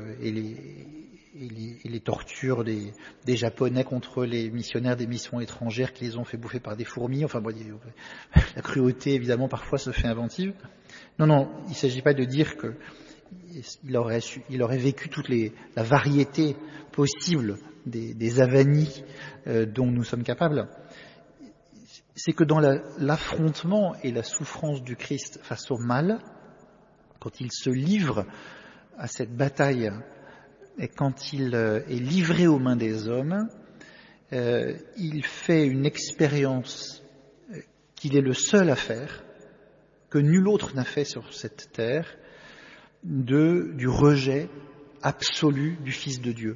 les tortures des Japonais contre les missionnaires des missions étrangères qui les ont fait bouffer par des fourmis. Enfin, la cruauté, évidemment, parfois se fait inventive. Non, il ne s'agit pas de dire qu'il aurait vécu la variété possible des avanies dont nous sommes capables. C'est que dans l'affrontement et la souffrance du Christ face au mal, quand il se livre à cette bataille et quand il est livré aux mains des hommes, il fait une expérience qu'il est le seul à faire, que nul autre n'a fait sur cette terre, du rejet absolu du Fils de Dieu,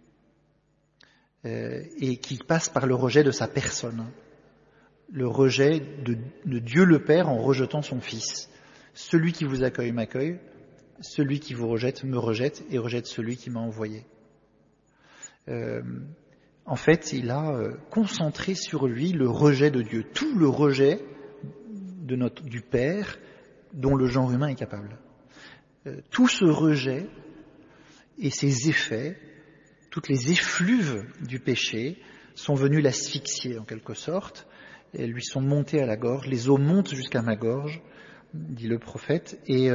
et qui passe par le rejet de sa personne. Le rejet de Dieu le Père en rejetant son Fils. Celui qui vous accueille m'accueille, celui qui vous rejette me rejette et rejette celui qui m'a envoyé. En fait, il a concentré sur lui le rejet de Dieu, tout le rejet du Père dont le genre humain est capable. Tout ce rejet et ses effets, toutes les effluves du péché sont venus l'asphyxier en quelque sorte, et lui sont montés à la gorge, les eaux montent jusqu'à ma gorge, dit le prophète, et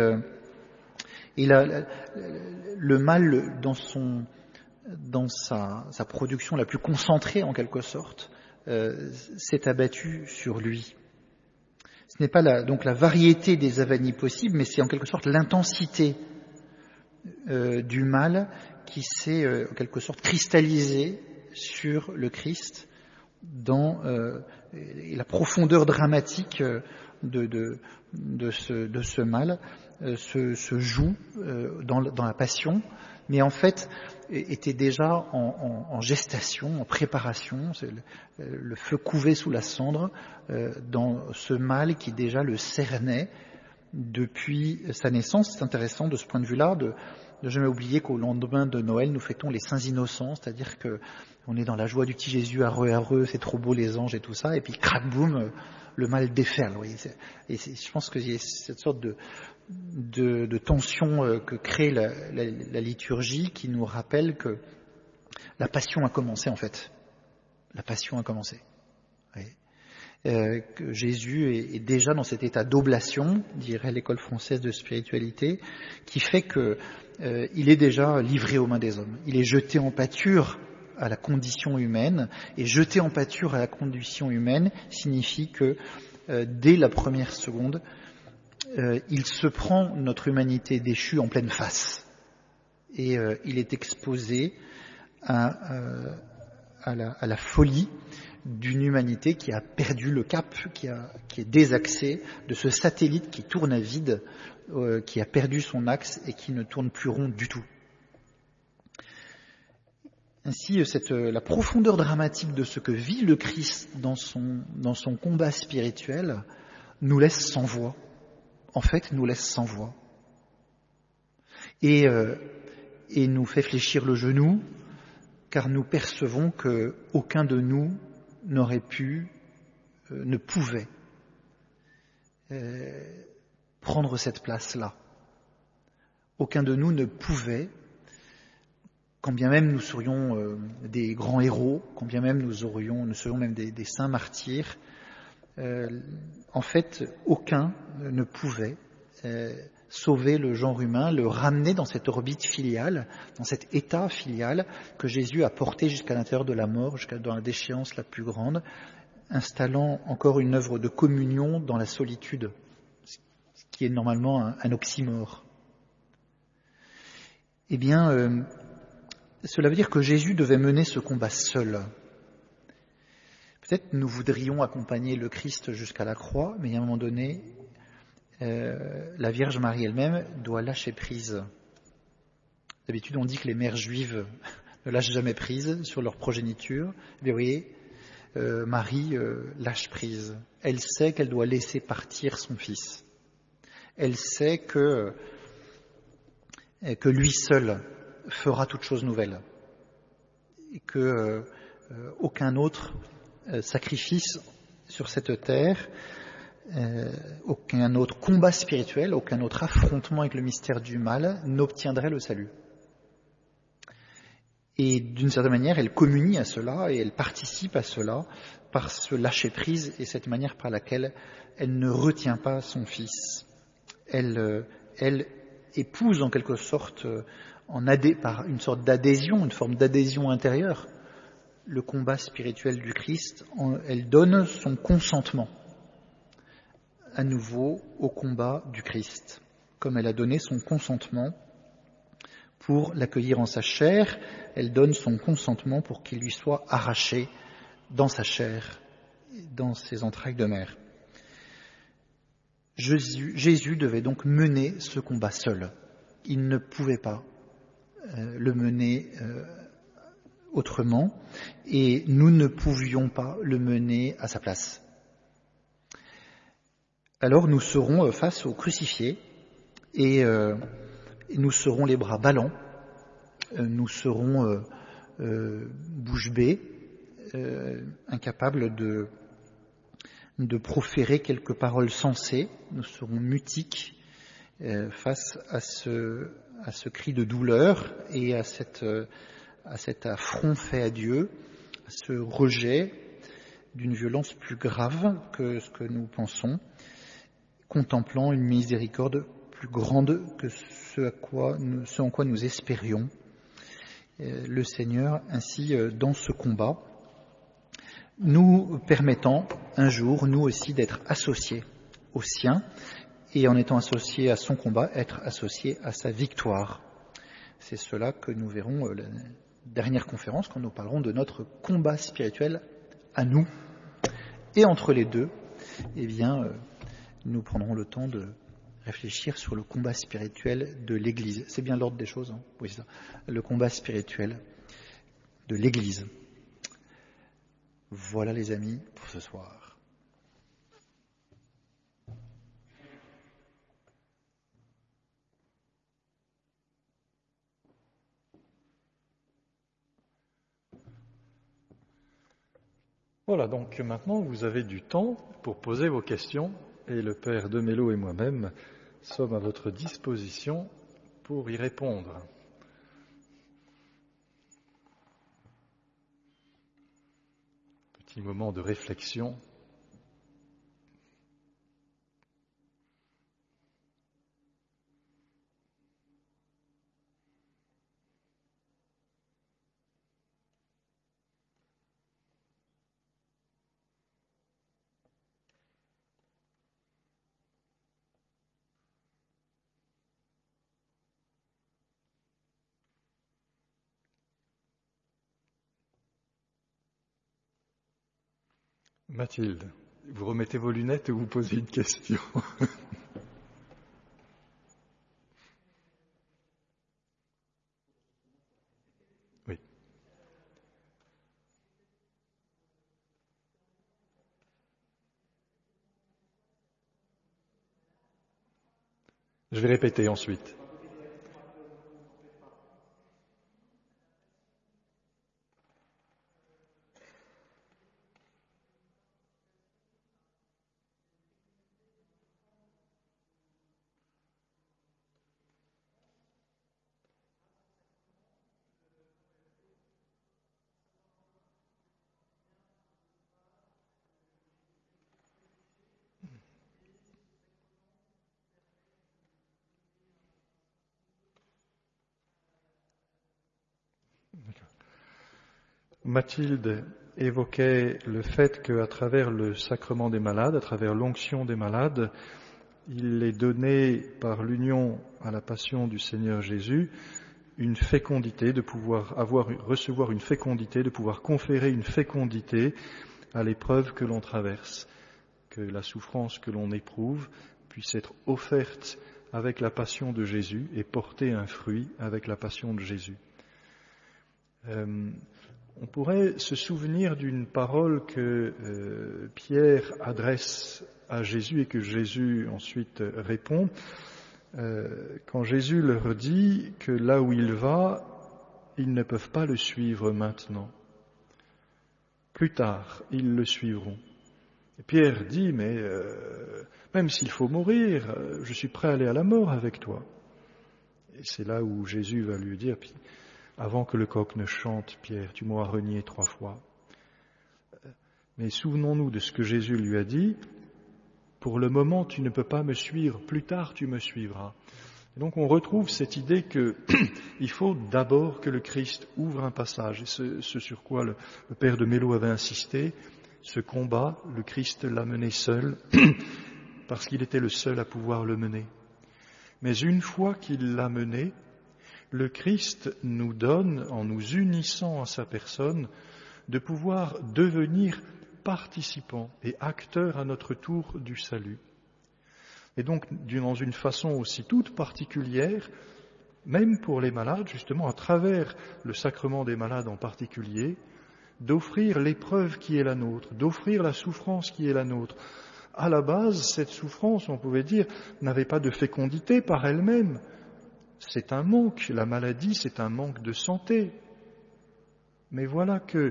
le mal dans sa production la plus concentrée en quelque sorte, s'est abattu sur lui. Ce n'est pas donc la variété des avanies possibles, mais c'est en quelque sorte l'intensité du mal qui s'est en quelque sorte cristallisé sur le Christ dans la profondeur dramatique de ce mal se joue dans la passion, mais en fait était déjà en gestation, en préparation. Le feu couvait sous la cendre dans ce mal qui déjà le cernait depuis sa naissance. C'est intéressant de ce point de vue-là de jamais oublier qu'au lendemain de Noël, nous fêtons les saints innocents, c'est-à-dire que on est dans la joie du petit Jésus, heureux, c'est trop beau les anges et tout ça, et puis crac boum, le mal déferle. Vous voyez, je pense qu'il y a cette sorte de tension que crée la liturgie qui nous rappelle que la passion a commencé en fait. La passion a commencé. Que Jésus est déjà dans cet état d'oblation, dirait l'école française de spiritualité, qui fait que il est déjà livré aux mains des hommes. Il est jeté en pâture à la condition humaine, et jeté en pâture à la condition humaine signifie que dès la première seconde, il se prend notre humanité déchue en pleine face, et il est exposé à la folie d'une humanité qui a perdu le cap, qui est désaxée, de ce satellite qui tourne à vide, qui a perdu son axe et qui ne tourne plus rond du tout. Ainsi, la profondeur dramatique de ce que vit le Christ dans son combat spirituel nous laisse sans voix. En fait, nous laisse sans voix. Et nous fait fléchir le genou, car nous percevons que aucun de nous n'aurait pu, ne pouvait prendre cette place-là. Aucun de nous ne pouvait, quand bien même nous serions des grands héros, quand bien même nous serions même des saints martyrs, en fait, aucun ne pouvait sauver le genre humain, le ramener dans cette orbite filiale, dans cet état filial que Jésus a porté jusqu'à l'intérieur de la mort, dans la déchéance la plus grande, installant encore une œuvre de communion dans la solitude, ce qui est normalement un oxymore. Eh bien, cela veut dire que Jésus devait mener ce combat seul. Peut-être nous voudrions accompagner le Christ jusqu'à la croix, mais à un moment donné, la Vierge Marie elle-même doit lâcher prise. D'habitude, on dit que les mères juives ne lâchent jamais prise sur leur progéniture. Eh bien, vous voyez, Marie lâche prise. Elle sait qu'elle doit laisser partir son fils. Elle sait que lui seul fera toute chose nouvelle et que aucun autre sacrifice sur cette terre, aucun autre combat spirituel, aucun autre affrontement avec le mystère du mal n'obtiendrait le salut. Et d'une certaine manière, elle communie à cela et elle participe à cela par ce lâcher-prise et cette manière par laquelle elle ne retient pas son fils. Elle épouse en quelque sorte, par une sorte d'adhésion, une forme d'adhésion intérieure, le combat spirituel du Christ. Elle donne son consentement à nouveau au combat du Christ, comme elle a donné son consentement pour l'accueillir en sa chair. Elle donne son consentement pour qu'il lui soit arraché dans sa chair, dans ses entrailles de mère. Jésus devait donc mener ce combat seul. Il ne pouvait pas le mener autrement, et nous ne pouvions pas le mener à sa place. Alors nous serons face au crucifié, et nous serons les bras ballants, nous serons bouche bée, incapables de proférer quelques paroles sensées. Nous serons mutiques face à ce cri de douleur et à cet affront fait à Dieu, à ce rejet d'une violence plus grave que ce que nous pensons, contemplant une miséricorde plus grande que ce en quoi nous espérions. Le Seigneur, ainsi, dans ce combat, nous permettant un jour, nous aussi, d'être associés au sien, et en étant associés à son combat, être associés à sa victoire. C'est cela que nous verrons la dernière conférence, quand nous parlerons de notre combat spirituel à nous. Et entre les deux, eh bien, nous prendrons le temps de réfléchir sur le combat spirituel de l'Église. C'est bien l'ordre des choses, hein ? Oui, c'est ça. Le combat spirituel de l'Église. Voilà les amis pour ce soir. Voilà, donc maintenant vous avez du temps pour poser vos questions et le Père Demello et moi-même sommes à votre disposition pour y répondre. Petit moment de réflexion. Mathilde, vous remettez vos lunettes et vous posez une question. Oui. Je vais répéter ensuite. Mathilde évoquait le fait qu'à travers le sacrement des malades, à travers l'onction des malades, il est donné par l'union à la passion du Seigneur Jésus une fécondité, de pouvoir recevoir une fécondité, de pouvoir conférer une fécondité à l'épreuve que l'on traverse, que la souffrance que l'on éprouve puisse être offerte avec la passion de Jésus et porter un fruit avec la passion de Jésus. On pourrait se souvenir d'une parole que Pierre adresse à Jésus et que Jésus ensuite répond. Quand Jésus leur dit que là où il va, ils ne peuvent pas le suivre maintenant. Plus tard, ils le suivront. Et Pierre dit, mais même s'il faut mourir, je suis prêt à aller à la mort avec toi. Et c'est là où Jésus va lui dire, avant que le coq ne chante, Pierre, tu m'auras renié 3 fois. Mais souvenons-nous de ce que Jésus lui a dit. Pour le moment, tu ne peux pas me suivre. Plus tard, tu me suivras. Et donc, on retrouve cette idée que il faut d'abord que le Christ ouvre un passage. Et ce sur quoi le Père Demello avait insisté, ce combat, le Christ l'a mené seul, parce qu'il était le seul à pouvoir le mener. Mais une fois qu'il l'a mené, le Christ nous donne, en nous unissant à sa personne, de pouvoir devenir participants et acteurs à notre tour du salut. Et donc, dans une façon aussi toute particulière, même pour les malades, justement, à travers le sacrement des malades en particulier, d'offrir l'épreuve qui est la nôtre, d'offrir la souffrance qui est la nôtre. À la base, cette souffrance, on pouvait dire, n'avait pas de fécondité par elle-même. C'est un manque, la maladie, c'est un manque de santé. Mais voilà que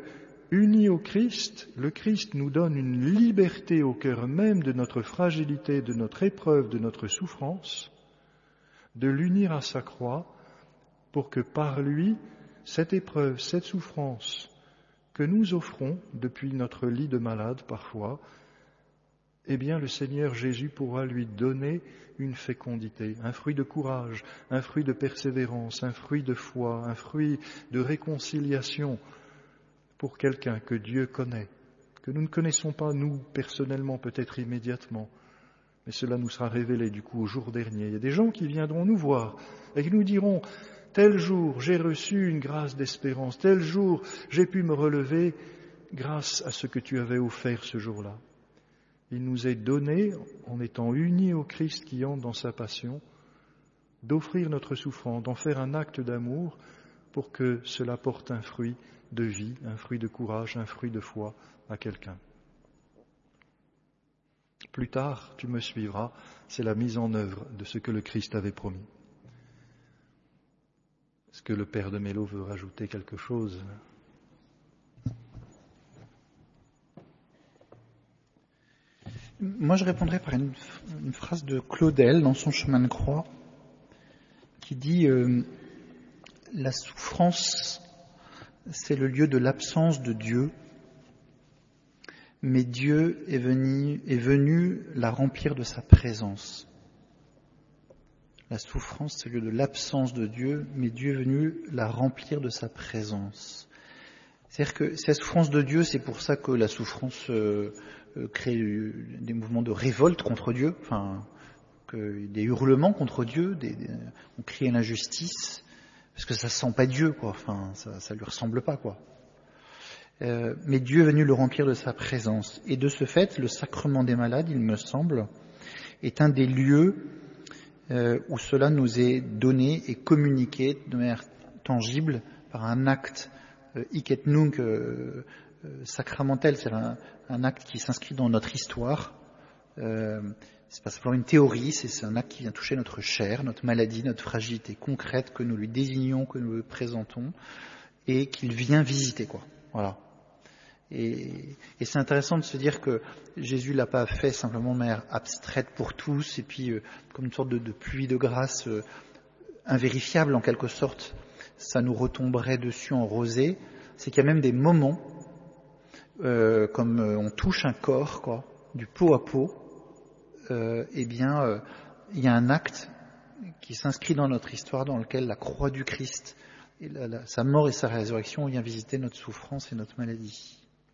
unis au Christ, le Christ nous donne une liberté au cœur même de notre fragilité, de notre épreuve, de notre souffrance, de l'unir à sa croix pour que par lui, cette épreuve, cette souffrance que nous offrons depuis notre lit de malade parfois, eh bien le Seigneur Jésus pourra lui donner une fécondité, un fruit de courage, un fruit de persévérance, un fruit de foi, un fruit de réconciliation pour quelqu'un que Dieu connaît, que nous ne connaissons pas nous personnellement peut-être immédiatement, mais cela nous sera révélé du coup au jour dernier. Il y a des gens qui viendront nous voir et qui nous diront « Tel jour, j'ai reçu une grâce d'espérance, tel jour, j'ai pu me relever grâce à ce que tu avais offert ce jour-là. » Il nous est donné, en étant unis au Christ qui entre dans sa passion, d'offrir notre souffrance, d'en faire un acte d'amour pour que cela porte un fruit de vie, un fruit de courage, un fruit de foi à quelqu'un. Plus tard, tu me suivras, c'est la mise en œuvre de ce que le Christ avait promis. Est-ce que le Père de Mélo veut rajouter quelque chose ? Moi, je répondrai par une phrase de Claudel dans son chemin de croix, qui dit la souffrance, c'est le lieu de l'absence de Dieu, mais Dieu est venu la remplir de sa présence. La souffrance, c'est le lieu de l'absence de Dieu, mais Dieu est venu la remplir de sa présence. C'est-à-dire que c'est la souffrance de Dieu, c'est pour ça que la souffrance crée des mouvements de révolte contre Dieu, des hurlements contre Dieu, on crie à l'injustice, parce que ça sent pas Dieu, quoi. Ça lui ressemble pas, quoi. Mais Dieu est venu le remplir de sa présence. Et de ce fait, le sacrement des malades, il me semble, est un des lieux où cela nous est donné et communiqué de manière tangible par un acte hic et nunc sacramentel, c'est-à-dire un acte qui s'inscrit dans notre histoire. C'est pas simplement une théorie, c'est un acte qui vient toucher notre chair, notre maladie, notre fragilité concrète que nous lui désignons, que nous lui présentons, et qu'il vient visiter, quoi. Voilà. Et c'est intéressant de se dire que Jésus l'a pas fait simplement de manière abstraite pour tous, et puis comme une sorte de pluie de grâce invérifiable en quelque sorte, ça nous retomberait dessus en rosée. C'est qu'il y a même des moments, comme on touche un corps, quoi, du peau à peau, il y a un acte qui s'inscrit dans notre histoire, dans lequel la croix du Christ, et sa mort et sa résurrection vient visiter notre souffrance et notre maladie.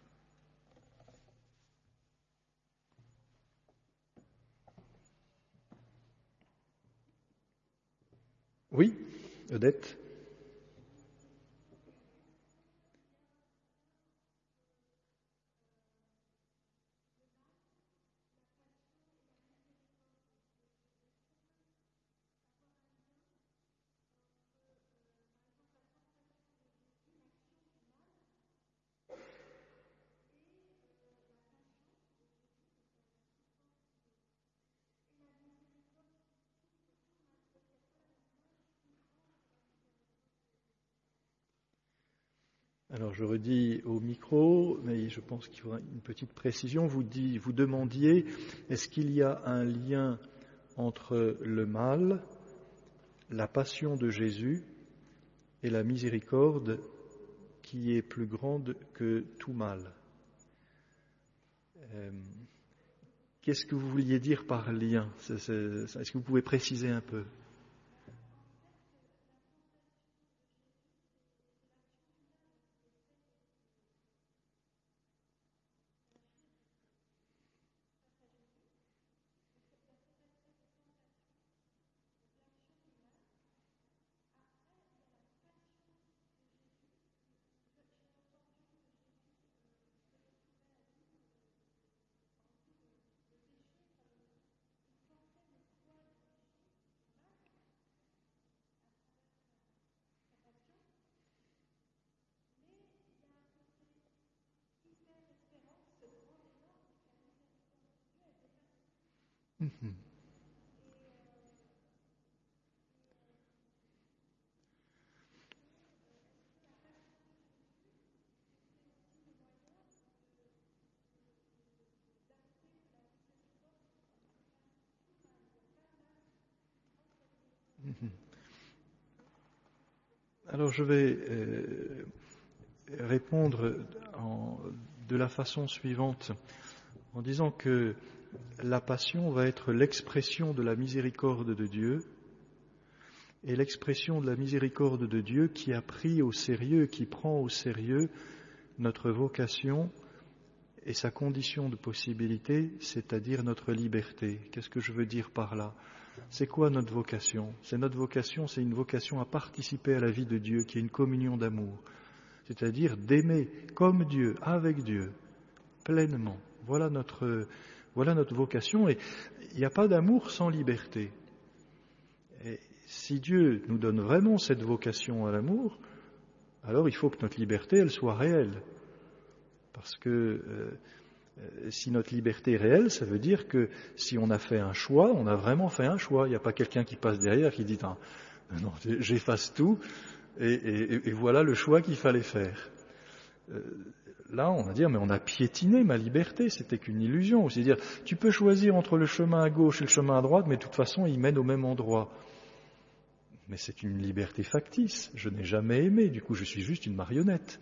Oui, Odette. Alors je redis au micro, mais je pense qu'il faudra une petite précision. Vous demandiez, est-ce qu'il y a un lien entre le mal, la passion de Jésus et la miséricorde qui est plus grande que tout mal? Qu'est-ce que vous vouliez dire par lien? Est-ce que vous pouvez préciser un peu? Alors je vais répondre de la façon suivante, en disant que la passion va être l'expression de la miséricorde de Dieu, et l'expression de la miséricorde de Dieu qui a pris au sérieux, qui prend au sérieux notre vocation et sa condition de possibilité, c'est-à-dire notre liberté. Qu'est-ce que je veux dire par là ? C'est quoi notre vocation ? C'est une vocation à participer à la vie de Dieu, qui est une communion d'amour, c'est-à-dire d'aimer comme Dieu, avec Dieu, pleinement. Voilà notre vocation, et il n'y a pas d'amour sans liberté. Et si Dieu nous donne vraiment cette vocation à l'amour, alors il faut que notre liberté, elle soit réelle. Parce que si notre liberté est réelle, ça veut dire que si on a fait un choix, on a vraiment fait un choix. Il n'y a pas quelqu'un qui passe derrière qui dit « Non, j'efface tout et voilà le choix qu'il fallait faire ». Là, on va dire « Mais on a piétiné ma liberté, c'était qu'une illusion ». C'est-à-dire, tu peux choisir entre le chemin à gauche et le chemin à droite, mais de toute façon, ils mènent au même endroit. Mais c'est une liberté factice. Je n'ai jamais aimé, du coup, je suis juste une marionnette.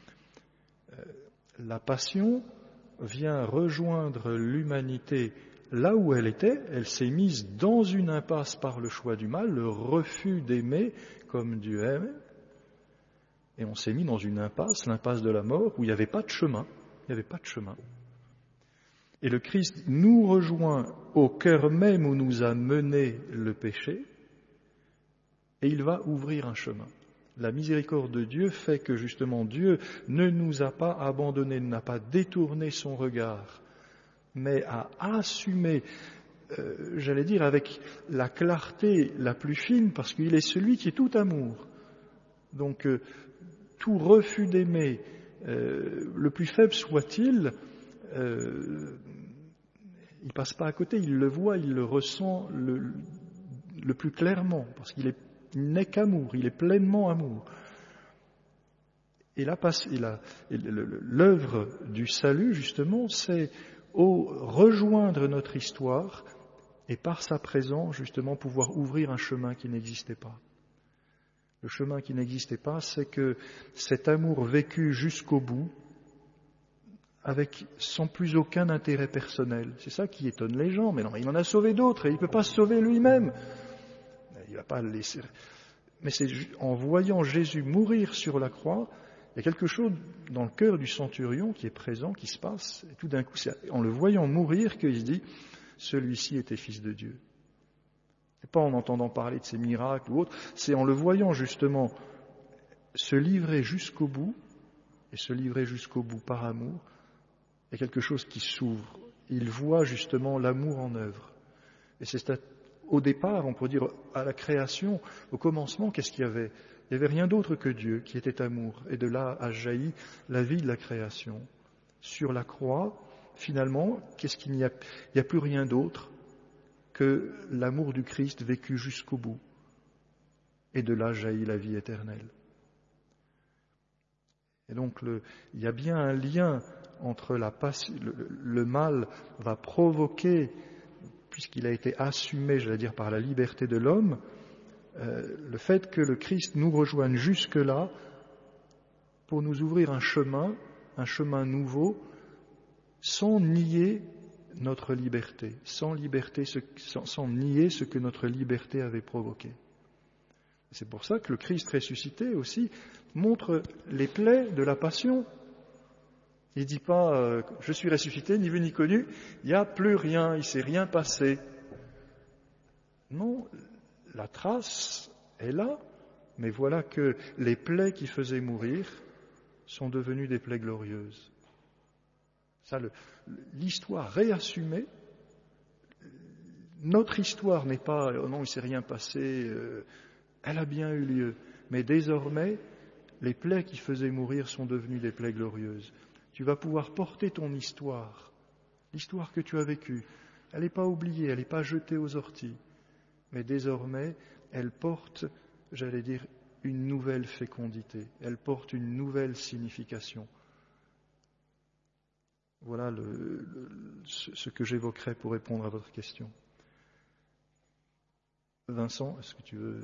La passion vient rejoindre l'humanité là où elle était. Elle s'est mise dans une impasse par le choix du mal, le refus d'aimer comme Dieu aime. Et on s'est mis dans une impasse, l'impasse de la mort, où il n'y avait pas de chemin. Il n'y avait pas de chemin. Et le Christ nous rejoint au cœur même où nous a mené le péché, et il va ouvrir un chemin. La miséricorde de Dieu fait que justement Dieu ne nous a pas abandonnés, n'a pas détourné son regard, mais a assumé, j'allais dire avec la clarté la plus fine, parce qu'il est celui qui est tout amour. Donc tout refus d'aimer, le plus faible soit-il, il passe pas à côté, il le voit, il le ressent le plus clairement, parce qu'il n'est qu'amour, il est pleinement amour. Et l'œuvre du salut, justement, c'est rejoindre notre histoire et par sa présence, justement, pouvoir ouvrir un chemin qui n'existait pas. Le chemin qui n'existait pas, c'est que cet amour vécu jusqu'au bout, sans plus aucun intérêt personnel. C'est ça qui étonne les gens. Mais non, il en a sauvé d'autres et il ne peut pas se sauver lui-même. Il ne va pas le laisser. Mais c'est en voyant Jésus mourir sur la croix, il y a quelque chose dans le cœur du centurion qui est présent, qui se passe. Et tout d'un coup, c'est en le voyant mourir qu'il se dit « Celui-ci était fils de Dieu ». C'est pas en entendant parler de ses miracles ou autre, c'est en le voyant justement se livrer jusqu'au bout, et se livrer jusqu'au bout par amour. Il y a quelque chose qui s'ouvre. Il voit justement l'amour en œuvre. Et c'est au départ, on pourrait dire, à la création, au commencement, qu'est-ce qu'il y avait ? Il n'y avait rien d'autre que Dieu qui était amour. Et de là a jailli la vie de la création. Sur la croix, finalement, il n'y a plus rien d'autre que l'amour du Christ vécu jusqu'au bout. Et de là jaillit la vie éternelle. Et donc, il y a bien un lien entre le mal va provoquer, puisqu'il a été assumé, j'allais dire, par la liberté de l'homme, le fait que le Christ nous rejoigne jusque-là pour nous ouvrir un chemin nouveau, sans nier notre liberté, sans nier ce que notre liberté avait provoqué. C'est pour ça que le Christ ressuscité aussi montre les plaies de la passion. Il ne dit pas « je suis ressuscité, ni vu ni connu, il n'y a plus rien, il ne s'est rien passé ». Non, la trace est là, mais voilà que les plaies qui faisaient mourir sont devenues des plaies glorieuses. Ça, l'histoire réassumée, notre histoire n'est pas « oh non, il ne s'est rien passé », elle a bien eu lieu, mais désormais, les plaies qui faisaient mourir sont devenues des plaies glorieuses. Tu vas pouvoir porter ton histoire, l'histoire que tu as vécue. Elle n'est pas oubliée, elle n'est pas jetée aux orties, mais désormais, elle porte, j'allais dire, une nouvelle fécondité, elle porte une nouvelle signification. Voilà ce que j'évoquerai pour répondre à votre question. Vincent, est-ce que tu veux...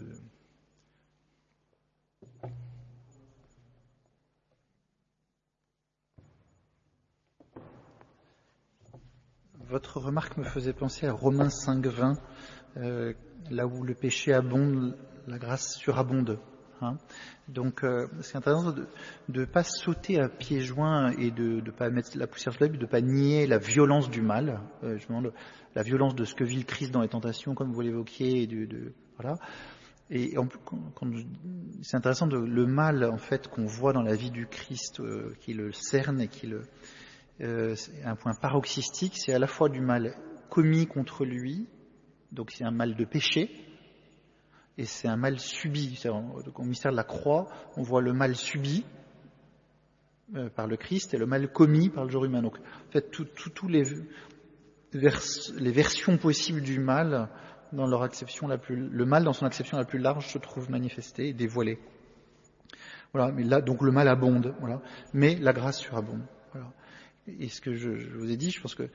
Votre remarque me faisait penser à Romains 5,20, là où le péché abonde, la grâce surabonde. Donc, c'est intéressant de ne pas sauter à pieds joints et de ne pas mettre la poussière sur la Bible, de ne pas nier la violence du mal, la violence de ce que vit le Christ dans les tentations, comme vous l'évoquiez, voilà. Et c'est intéressant le mal en fait qu'on voit dans la vie du Christ, qui le cerne et c'est un point paroxystique, c'est à la fois du mal commis contre lui, donc c'est un mal de péché, et c'est un mal subi. Au mystère de la croix, on voit le mal subi par le Christ et le mal commis par le genre humain. Donc, en fait, tous les versions possibles du mal, dans leur acception le mal dans son acception la plus large se trouve manifesté et dévoilé. Voilà. Mais là, donc le mal abonde. Voilà. Mais la grâce surabonde. Voilà. Et ce que je vous ai dit, je pense que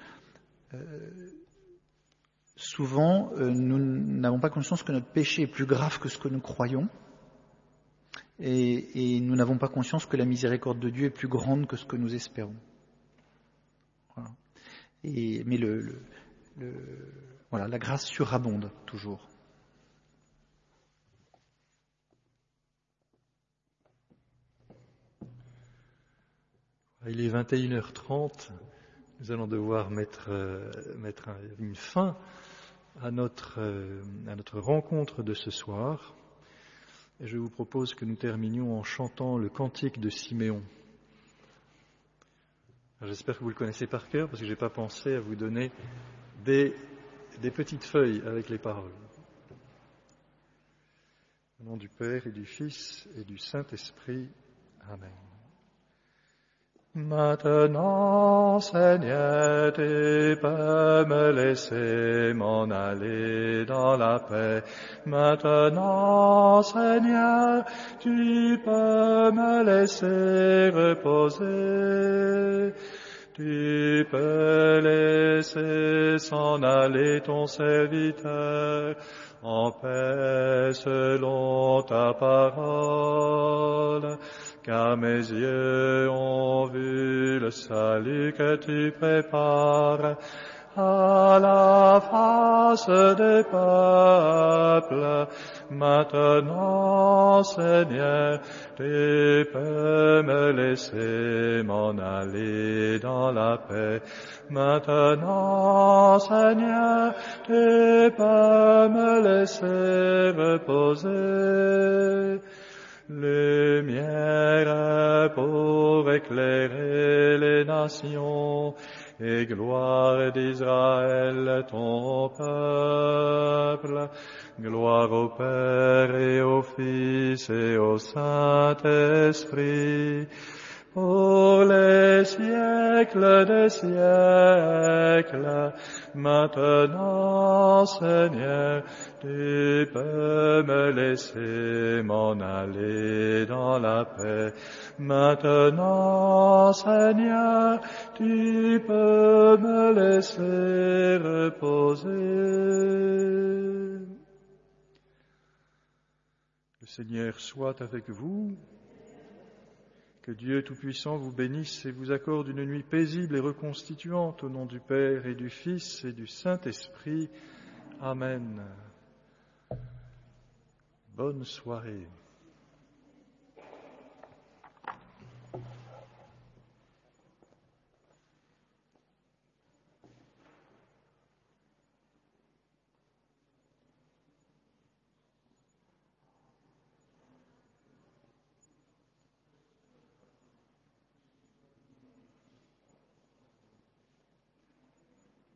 souvent, nous n'avons pas conscience que notre péché est plus grave que ce que nous croyons, et nous n'avons pas conscience que la miséricorde de Dieu est plus grande que ce que nous espérons. Voilà. Mais voilà, la grâce surabonde toujours. Il est 21h30. Nous allons devoir mettre une fin à notre rencontre de ce soir. Et je vous propose que nous terminions en chantant le cantique de Siméon. J'espère que vous le connaissez par cœur, parce que je n'ai pas pensé à vous donner des petites feuilles avec les paroles. Au nom du Père et du Fils et du Saint-Esprit. Amen. Maintenant, Seigneur, tu peux me laisser m'en aller dans la paix. Maintenant, Seigneur, tu peux me laisser reposer. Tu peux laisser s'en aller ton serviteur en paix selon ta parole. Car mes yeux ont vu le salut que tu prépares à la face des peuples. Maintenant, Seigneur, tu peux me laisser m'en aller dans la paix. Maintenant, Seigneur, tu peux me laisser reposer. Lumière pour éclairer les nations et gloire d'Israël ton peuple. Gloire au Père et au Fils et au Saint-Esprit, pour les siècles des siècles. Maintenant, Seigneur, tu peux me laisser m'en aller dans la paix. Maintenant, Seigneur, tu peux me laisser reposer. Le Seigneur soit avec vous. Que Dieu Tout-Puissant vous bénisse et vous accorde une nuit paisible et reconstituante au nom du Père et du Fils et du Saint-Esprit. Amen. Bonne soirée.